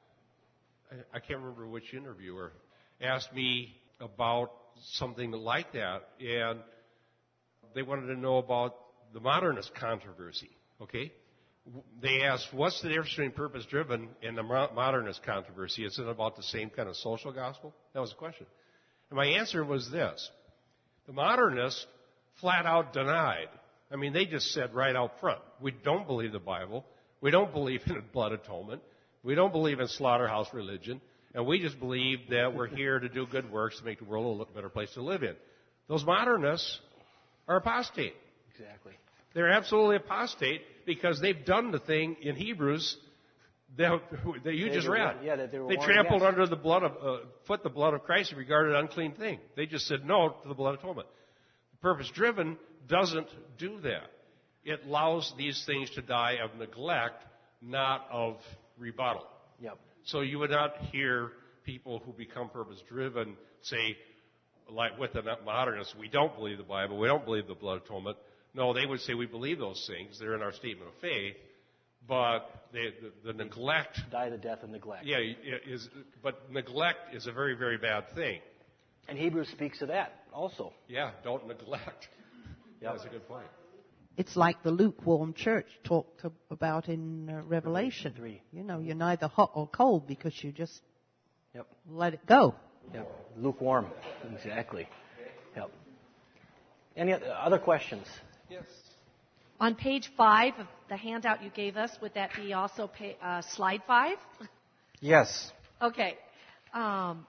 I, I can't remember which interviewer, asked me about something like that, and they wanted to know about the modernist controversy, okay? They asked, what's the difference between purpose-driven and the modernist controversy? Is it about the same kind of social gospel? That was the question. And my answer was this. The modernists flat out denied. I mean, they just said right out front, we don't believe the Bible. We don't believe in blood atonement. We don't believe in slaughterhouse religion. And we just believe that we're here to do good works to make the world a better place to live in. Those modernists are apostate. Exactly. They're absolutely apostate because they've done the thing in Hebrews that, that you they just were, read. Yeah, that they were they trampled under the blood of, uh, foot the blood of Christ and regarded it an unclean thing. They just said no to the blood atonement. Purpose-driven doesn't do that. It allows these things to die of neglect, not of rebuttal. Yep. So you would not hear people who become purpose-driven say, like with the modernists, we don't believe the Bible, we don't believe the blood atonement. No, they would say we believe those things. They're in our statement of faith, but they, the, the neglect... Die the death of neglect. Yeah, is, but neglect is a very, very bad thing. And Hebrews speaks of that also. Yeah, don't neglect. Yep. That's a good point. It's like the lukewarm church talked about in uh, Revelation. Three. You know, you're neither hot or cold because you just Yep. let it go. Yep. Lukewarm. Exactly. Yep. Any other questions? Yes. On page five of the handout you gave us, would that be also pay, uh, slide five? Yes. Okay. Um,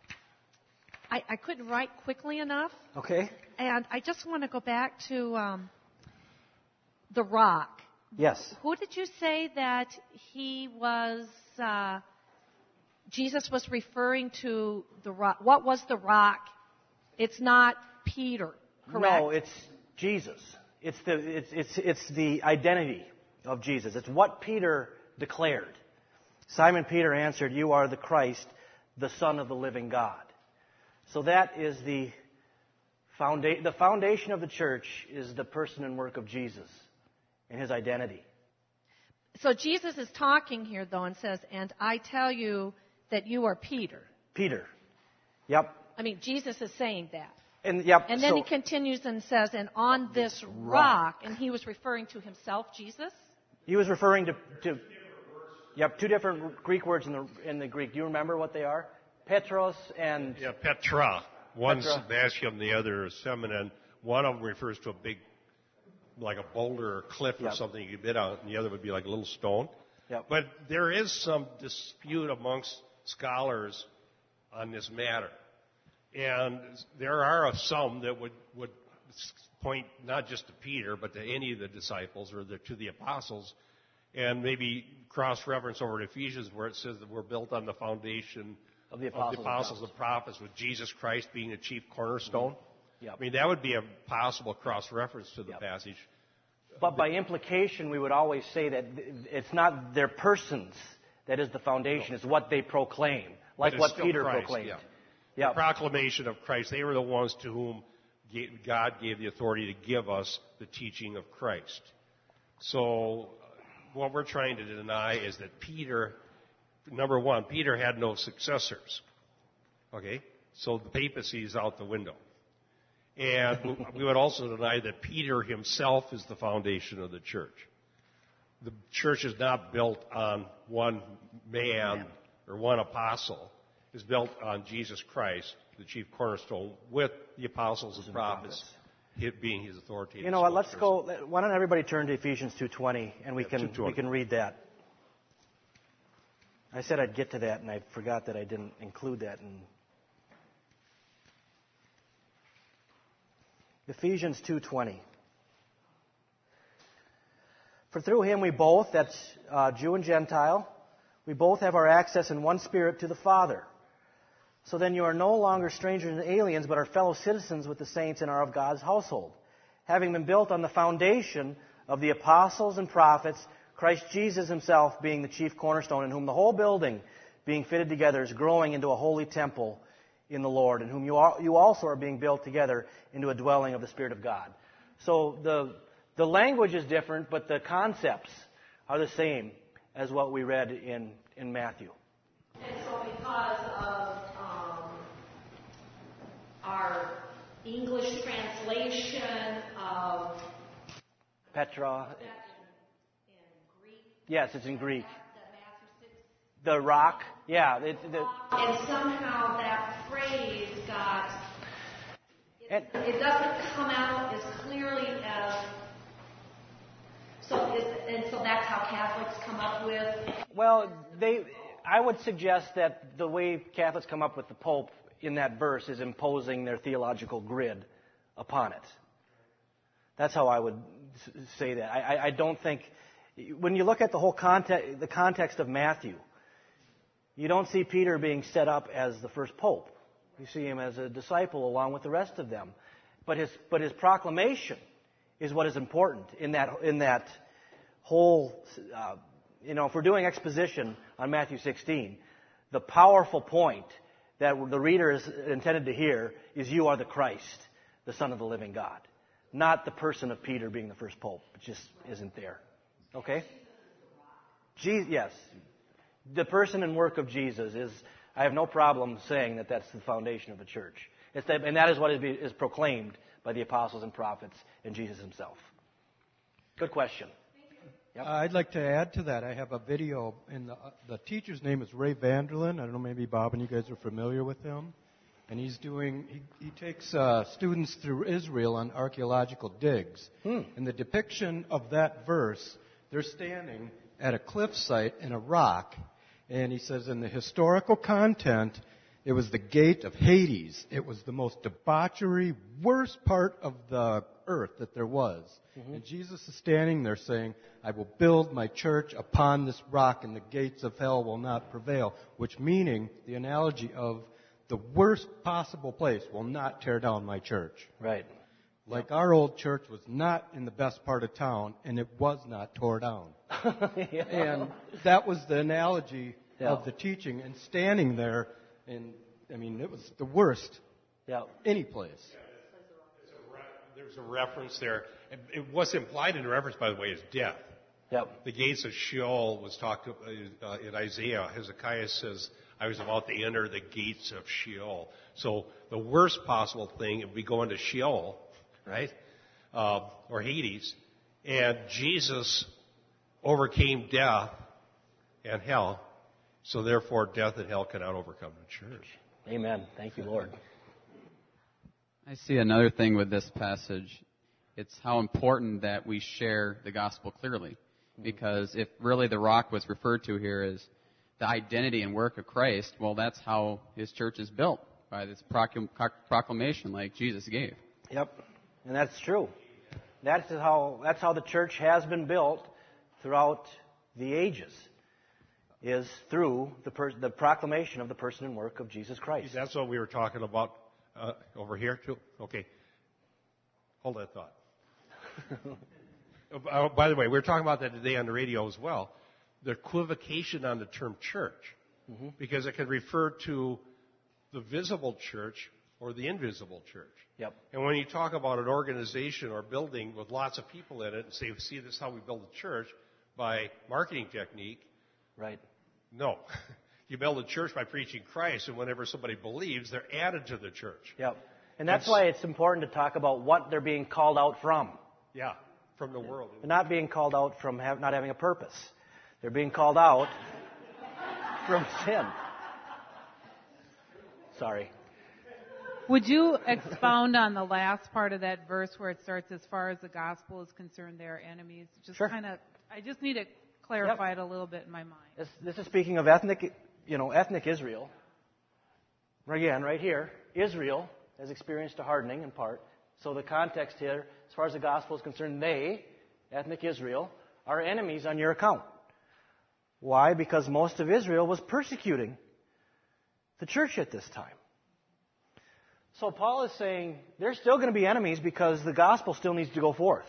I, I couldn't write quickly enough. Okay. And I just want to go back to um, the rock. Yes. Who did you say that he was, uh, Jesus was referring to the rock? What was the rock? It's not Peter, correct? No, it's Jesus. It's the, it's, it's, it's the identity of Jesus. It's what Peter declared. Simon Peter answered, "You are the Christ, the Son of the living God." So that is the foundation. The foundation of the church is the person and work of Jesus and his identity. So Jesus is talking here, though, and says, "And I tell you that you are Peter." Peter. Yep. I mean, Jesus is saying that. And yep. And then so, he continues and says, "And on this rock." rock," and he was referring to himself, Jesus? He was referring to, to yep, two different Greek words in the in the Greek. Do you remember what they are? Petros and Yeah, Petra. One's Petra. masculine, the other is feminine. One of them refers to a big, like a boulder or cliff or Yep. something you could bid on, and the other would be like a little stone. Yep. But there is some dispute amongst scholars on this matter. And there are some that would, would point not just to Peter, but to any of the disciples or the, to the apostles, and maybe cross-reference over to Ephesians where it says that we're built on the foundation of the of apostles, the apostles and prophets, with Jesus Christ being the chief cornerstone. Yep. I mean, that would be a possible cross-reference to the Yep. passage. But by implication, we would always say that it's not their persons that is the foundation; it's what they proclaim, like But it's what still Peter Christ, proclaimed. yeah. Yeah. The proclamation of Christ. They were the ones to whom God gave the authority to give us the teaching of Christ. So what we're trying to deny is that Peter, number one, Peter had no successors. Okay? So the papacy is out the window. And we would also deny that Peter himself is the foundation of the church. The church is not built on one man or one apostle. It's built on Jesus Christ, the chief cornerstone, with the apostles and prophets, it being his authoritative. You know what? Let's go. Why don't everybody turn to Ephesians two twenty, and we Yeah, can we can read that. I said I'd get to that, and I forgot that I didn't include that in Ephesians two twenty. For through him we both, that's uh, Jew and Gentile, we both have our access in one spirit to the Father. So then you are no longer strangers and aliens, but are fellow citizens with the saints and are of God's household, having been built on the foundation of the apostles and prophets, Christ Jesus himself being the chief cornerstone, in whom the whole building, being fitted together, is growing into a holy temple in the Lord, in whom you, are, you also are being built together into a dwelling of the Spirit of God. So the, the language is different, but the concepts are the same as what we read in, in Matthew. And so because of um, our English translation of Petra. that in, in Greek. Yes, it's in Greek. The Matthew six. The rock. Yeah. It, the, And somehow that phrase got, it, and, it doesn't come out as clearly as, so is, and so that's how Catholics come up with. well, they. I would suggest that the way Catholics come up with the Pope in that verse is imposing their theological grid upon it. That's how I would say that. I, I, I don't think, when you look at the whole context, the context of Matthew, you don't see Peter being set up as the first Pope. You see him as a disciple along with the rest of them. But his, but his proclamation is what is important in that, in that whole, uh, you know, if we're doing exposition on Matthew sixteen, the powerful point that the reader is intended to hear is you are the Christ, the Son of the living God. Not the person of Peter being the first pope. It just isn't there. Okay? Jesus, yes. The person and work of Jesus is, I have no problem saying that that's the foundation of the church. It's that, and that is what is, is proclaimed by the apostles and prophets and Jesus himself. Good question. Yep. Uh, I'd like to add to that. I have a video, and the, uh, the teacher's name is Ray Vanderlyn. I don't know, maybe Bob and you guys are familiar with him. And he's doing, he, he takes uh, students through Israel on archaeological digs. Hmm. And the depiction of that verse, they're standing at a cliff site in a rock, and he says in the historical content, it was the gate of Hades. It was the most debauchery, worst part of the earth that there was. Mm-hmm. And Jesus is standing there saying, I will build my church upon this rock, and the gates of hell will not prevail. Which meaning, the analogy of the worst possible place will not tear down my church. Right. Like yep. Our old church was not in the best part of town, and it was not tore down. Yeah. And that was the analogy yeah. of the teaching, and standing there, and I mean, it was the worst yeah. any place. Yeah. There's a reference there. It, what's implied in the reference, by the way, is death. Yep. The gates of Sheol was talked uh, in Isaiah. Hezekiah says, I was about to enter the gates of Sheol. So the worst possible thing would be going to Sheol, right? Uh, or Hades. And Jesus overcame death and hell. So therefore, death and hell cannot overcome the church. Amen. Thank you, Lord. I see another thing with this passage. It's how important that we share the gospel clearly. Because if really the rock was referred to here as the identity and work of Christ, well, that's how his church is built, by this proclamation like Jesus gave. Yep, and that's true. That's how, that's how the church has been built throughout the ages, is through the, per, the proclamation of the person and work of Jesus Christ. That's what we were talking about uh, over here, too? Okay. Hold that thought. uh, by the way, we were talking about that today on the radio as well. The equivocation on the term church, mm-hmm. because it can refer to the visible church or the invisible church. Yep. And when you talk about an organization or building with lots of people in it and say, see, this is how we build a church by marketing technique. Right. No. you build a church by preaching Christ, and whenever somebody believes, they're added to the church. Yep. And that's That's- why it's important to talk about what they're being called out from. Yeah, from the world. They're not being called out from have, not having a purpose. They're being called out from sin. Sorry. Would you expound on the last part of that verse where it starts, as far as the gospel is concerned, they are enemies? Just Sure. kind of, I just need to clarify it a little bit in my mind. This, this is speaking of ethnic, you know, ethnic Israel. Again, right here, Israel has experienced a hardening in part. So the context here, as far as the gospel is concerned, they, ethnic Israel, are enemies on your account. Why? Because most of Israel was persecuting the church at this time. So Paul is saying they're still going to be enemies because the gospel still needs to go forth.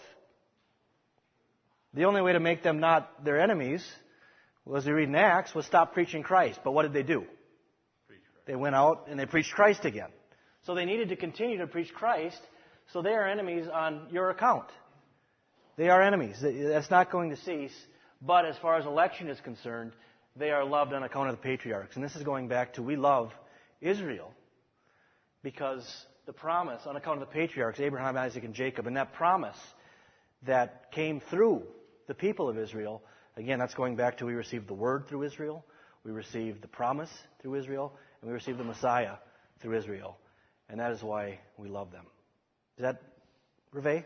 The only way to make them not their enemies, well, as we read in Acts, was stop preaching Christ. But what did they do? They went out and they preached Christ again. So they needed to continue to preach Christ, so they are enemies on your account. They are enemies. That's not going to cease. But as far as election is concerned, they are loved on account of the patriarchs. And this is going back to we love Israel because the promise on account of the patriarchs, Abraham, Isaac, and Jacob, and that promise that came through the people of Israel, again, that's going back to we received the word through Israel, we received the promise through Israel, and we received the Messiah through Israel. And that is why we love them. Is that, Reve?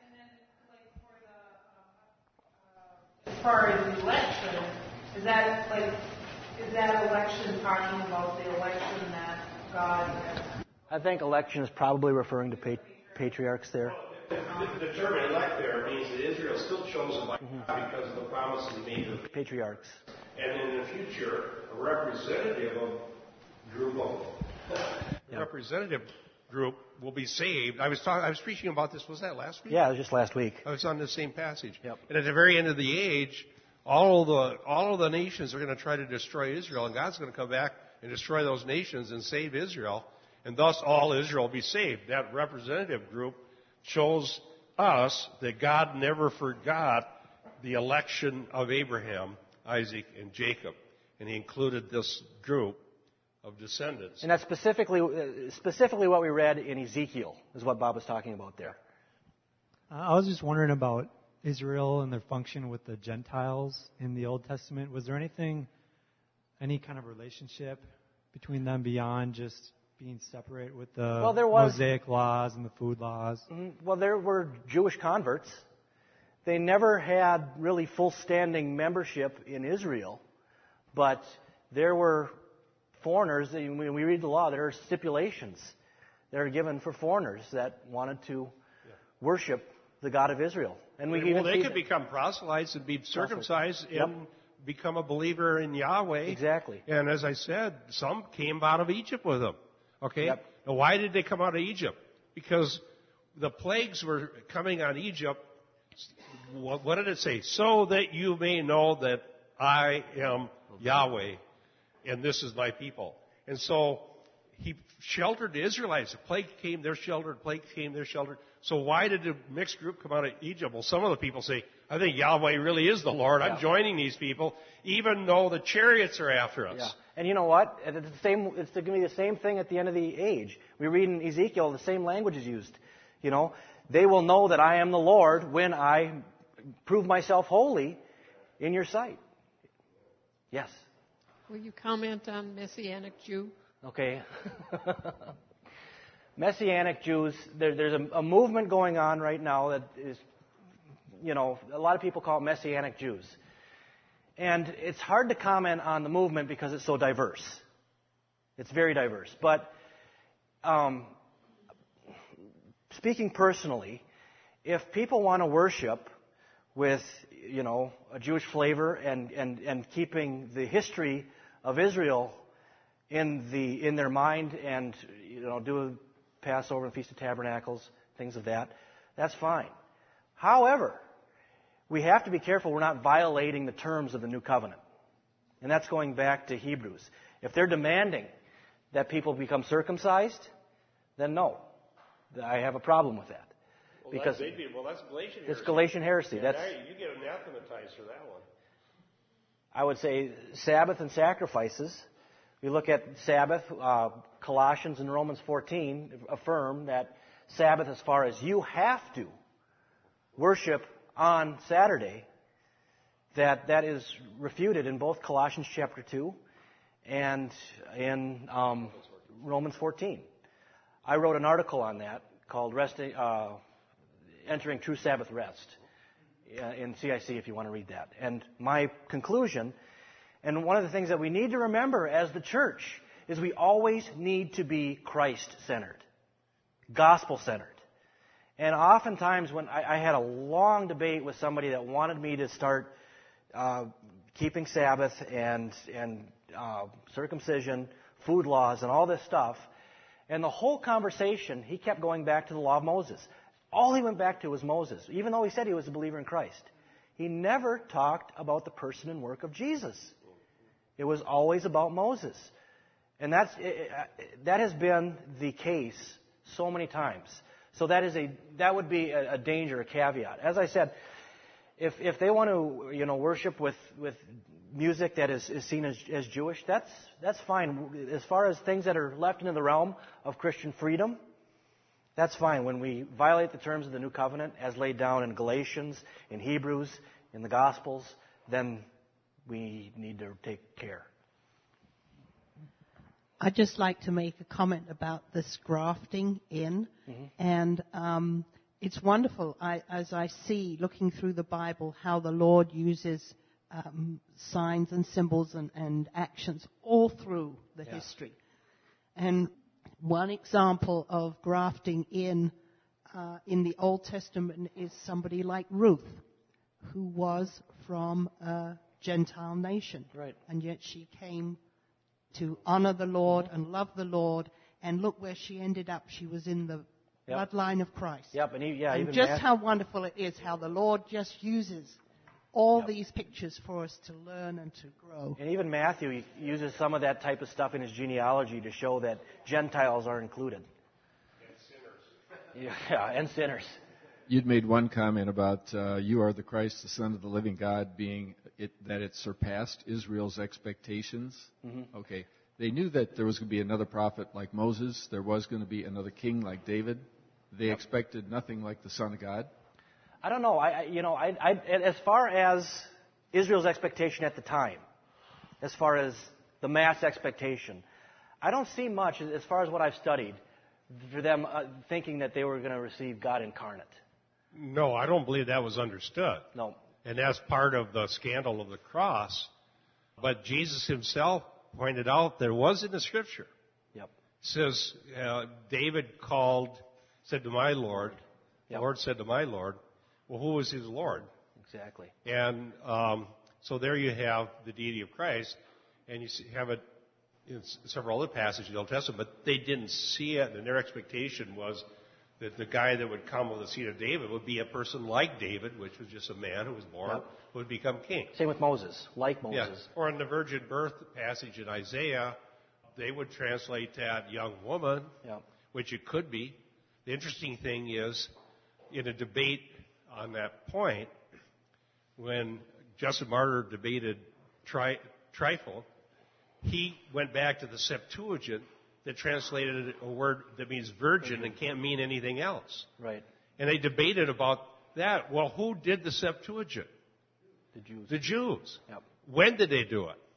As far as election, is that like is that election talking about the election that God has? I think election is probably referring to pat- patriarchs there. The, the, the term elect there means that Israel is still chosen by God because of the promise he made to Patriarchs. And in the future, a representative of group of Yeah. representative group will be saved. I was talking. I was preaching about this. Was that last week? Yeah, it was just last week. I was on the same passage. Yep. And at the very end of the age, all of the all of the nations are going to try to destroy Israel, and God's going to come back and destroy those nations and save Israel, and thus all Israel will be saved. That representative group shows us that God never forgot the election of Abraham, Isaac, and Jacob, and He included this group of descendants. And that's specifically uh, specifically what we read in Ezekiel, is what Bob was talking about there. Uh, I was just wondering about Israel and their function with the Gentiles in the Old Testament. Was there anything, any kind of relationship between them beyond just being separate with the Well, there was- Mosaic laws and the food laws? Mhm. Well, there were Jewish converts. They never had really full standing membership in Israel, but there were foreigners. When we read the law, there are stipulations that are given for foreigners that wanted to worship the God of Israel. And we well, even they see could that- become proselytes and be circumcised Yep. and become a believer in Yahweh. Exactly. And as I said, some came out of Egypt with them. Okay? Yep. Now, why did they come out of Egypt? Because the plagues were coming on Egypt. What, what did it say? So that you may know that I am Yahweh, and this is my people. And so he sheltered the Israelites. The plague came, they're sheltered. Plague came, they're sheltered. So why did the mixed group come out of Egypt? Well, some of the people say, I think Yahweh really is the Lord. I'm Yeah. joining these people, even though the chariots are after us. Yeah. And you know what? It's the same. It's going to be the same thing at the end of the age. We read in Ezekiel the same language is used. You know, they will know that I am the Lord when I prove myself holy in your sight. Yes. Will you comment on Messianic Jew? Okay. Messianic Jews. There, there's a, a movement going on right now that is, you know, a lot of people call it Messianic Jews. And it's hard to comment on the movement because it's so diverse. It's very diverse. But um, speaking personally, if people want to worship with, you know, a Jewish flavor and, and, and keeping the history of Israel in the in their mind and, you know, do Passover and Feast of Tabernacles, things of that, that's fine. However, we have to be careful we're not violating the terms of the new covenant. And that's going back to Hebrews. If they're demanding that people become circumcised, then no. I have a problem with that. Well, because that's, well, that's Galatian heresy. it's Galatian heresy. Yeah, That's, now you get anathematized for that one. I would say Sabbath and sacrifices We look at Sabbath. Uh, Colossians and Romans fourteen affirm that Sabbath, as far as you have to worship on Saturday, that that is refuted in both Colossians chapter two and in um, Romans fourteen. I wrote an article on that called Resting, uh, Entering True Sabbath Rest uh, in C I C if you want to read that. And my conclusion, and one of the things that we need to remember as the church, is we always need to be Christ-centered, gospel-centered. And oftentimes when I, I had a long debate with somebody that wanted me to start uh, keeping Sabbath and, and uh, circumcision, food laws, and all this stuff, and the whole conversation, he kept going back to the law of Moses. All he went back to was Moses, even though he said he was a believer in Christ. He never talked about the person and work of Jesus. It was always about Moses. And that's, that has been the case so many times. So that is a that would be a, a danger, a caveat. As I said, if if they want to you know worship with, with music that is, is seen as, as Jewish, that's that's fine. As far as things that are left into the realm of Christian freedom, that's fine. When we violate the terms of the New Covenant as laid down in Galatians, in Hebrews, in the Gospels, then we need to take care. I'd just like to make a comment about this grafting in. Mm-hmm. And um, it's wonderful, I, as I see, looking through the Bible, how the Lord uses um, signs and symbols and, and actions all through the Yeah. history. And one example of grafting in uh, in the Old Testament is somebody like Ruth, who was from a Gentile nation. Right. And yet she came to honor the Lord and love the Lord, and look where she ended up. She was in the Yep. bloodline of Christ. Yep, and he, yeah, and even just Matt- how wonderful it is how the Lord just uses all Yep. these pictures for us to learn and to grow. And even Matthew uses some of that type of stuff in his genealogy to show that Gentiles are included. And sinners. Yeah, and sinners. You'd made one comment about uh, you are the Christ, the Son of the living God, being it, that it surpassed Israel's expectations. Mm-hmm. Okay. They knew that there was going to be another prophet like Moses. There was going to be another king like David. They Yep. expected nothing like the Son of God. I don't know. I, I you know, I, I, as far as Israel's expectation at the time, as far as the mass expectation, I don't see much, as far as what I've studied, for them uh, thinking that they were going to receive God incarnate. No, I don't believe that was understood. No. And that's part of the scandal of the cross. But Jesus himself pointed out there was in the Scripture. Yep. It says, uh, David called, said to my Lord, Yep. the Lord said to my Lord, well, who was his Lord? Exactly. And um, so there you have the deity of Christ, and you see, have it in several other passages in the Old Testament, but they didn't see it, and their expectation was that the guy that would come with the seed of David would be a person like David, which was just a man who was born, Yep. who would become king. Same with Moses, like Moses. Yeah. Or in the virgin birth passage in Isaiah, they would translate that young woman, Yep. which it could be. The interesting thing is, in a debate on that point, when Justin Martyr debated tri- Trifle, he went back to the Septuagint that translated a word that means virgin and can't mean anything else. Right. And they debated about that. Well, who did the Septuagint? The Jews. The Jews. Yep. When did they do it?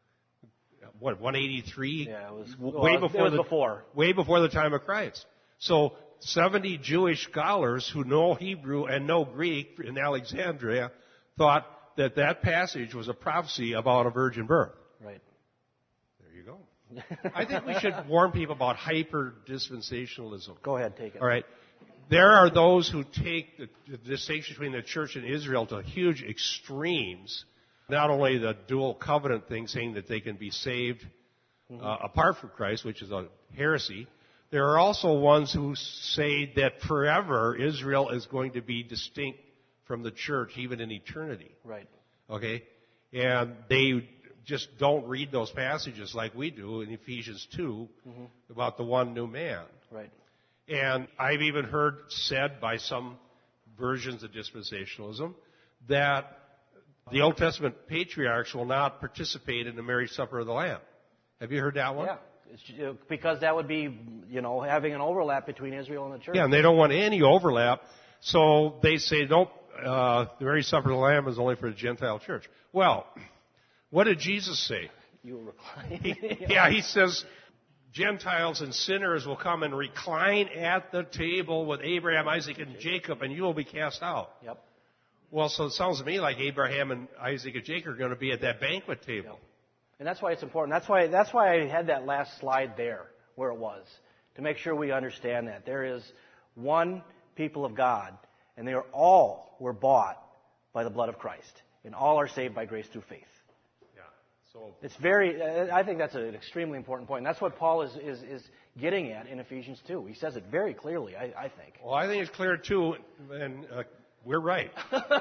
What, one eighty-three? Yeah, it was W- well, way it was before the before. way before the time of Christ. So seventy Jewish scholars who know Hebrew and know Greek in Alexandria thought that that passage was a prophecy about a virgin birth. Right. There you go. I think we should warn people about hyper dispensationalism. Go ahead, take it. All right. There are those who take the, the distinction between the church and Israel to huge extremes. Not only the dual covenant thing, saying that they can be saved Mm-hmm. uh, apart from Christ, which is a heresy. There are also ones who say that forever Israel is going to be distinct from the church, even in eternity. Right. Okay? And they just don't read those passages like we do in Ephesians two Mm-hmm. about the one new man. Right. And I've even heard said by some versions of dispensationalism that the Old Testament patriarchs will not participate in the marriage supper of the Lamb. Have you heard that one? Yeah. It's, because that would be, you know, having an overlap between Israel and the church. Yeah, and they don't want any overlap. So they say, nope, uh, the very supper of the Lamb is only for the Gentile church. Well, what did Jesus say? You will recline. He, yeah, he says, Gentiles and sinners will come and recline at the table with Abraham, Isaac, and Jacob, and you will be cast out. Yep. Well, so it sounds to me like Abraham and Isaac and Jacob are going to be at that banquet table. Yep. And that's why it's important. That's why, that's why I had that last slide there, where it was, to make sure we understand that. There is one people of God, and they are all were bought by the blood of Christ, and all are saved by grace through faith. Yeah. So it's very, I think that's an extremely important point. And that's what Paul is, is, is getting at in Ephesians two. He says it very clearly, I, I think. Well, I think it's clear, too, and uh, we're right.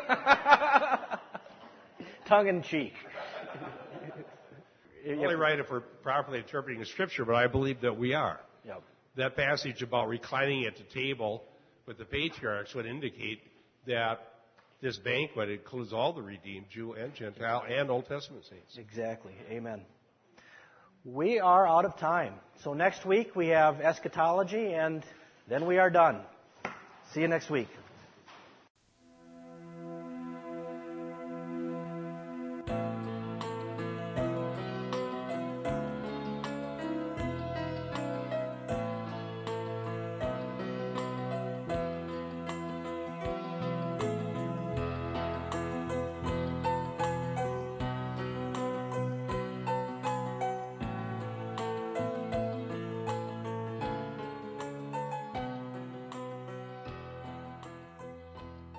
Tongue in cheek. We're only right if we're properly interpreting the Scripture, but I believe that we are. Yep. That passage about reclining at the table with the patriarchs would indicate that this banquet includes all the redeemed, Jew and Gentile, and Old Testament saints. Exactly. Amen. We are out of time. So next week we have eschatology, and then we are done. See you next week.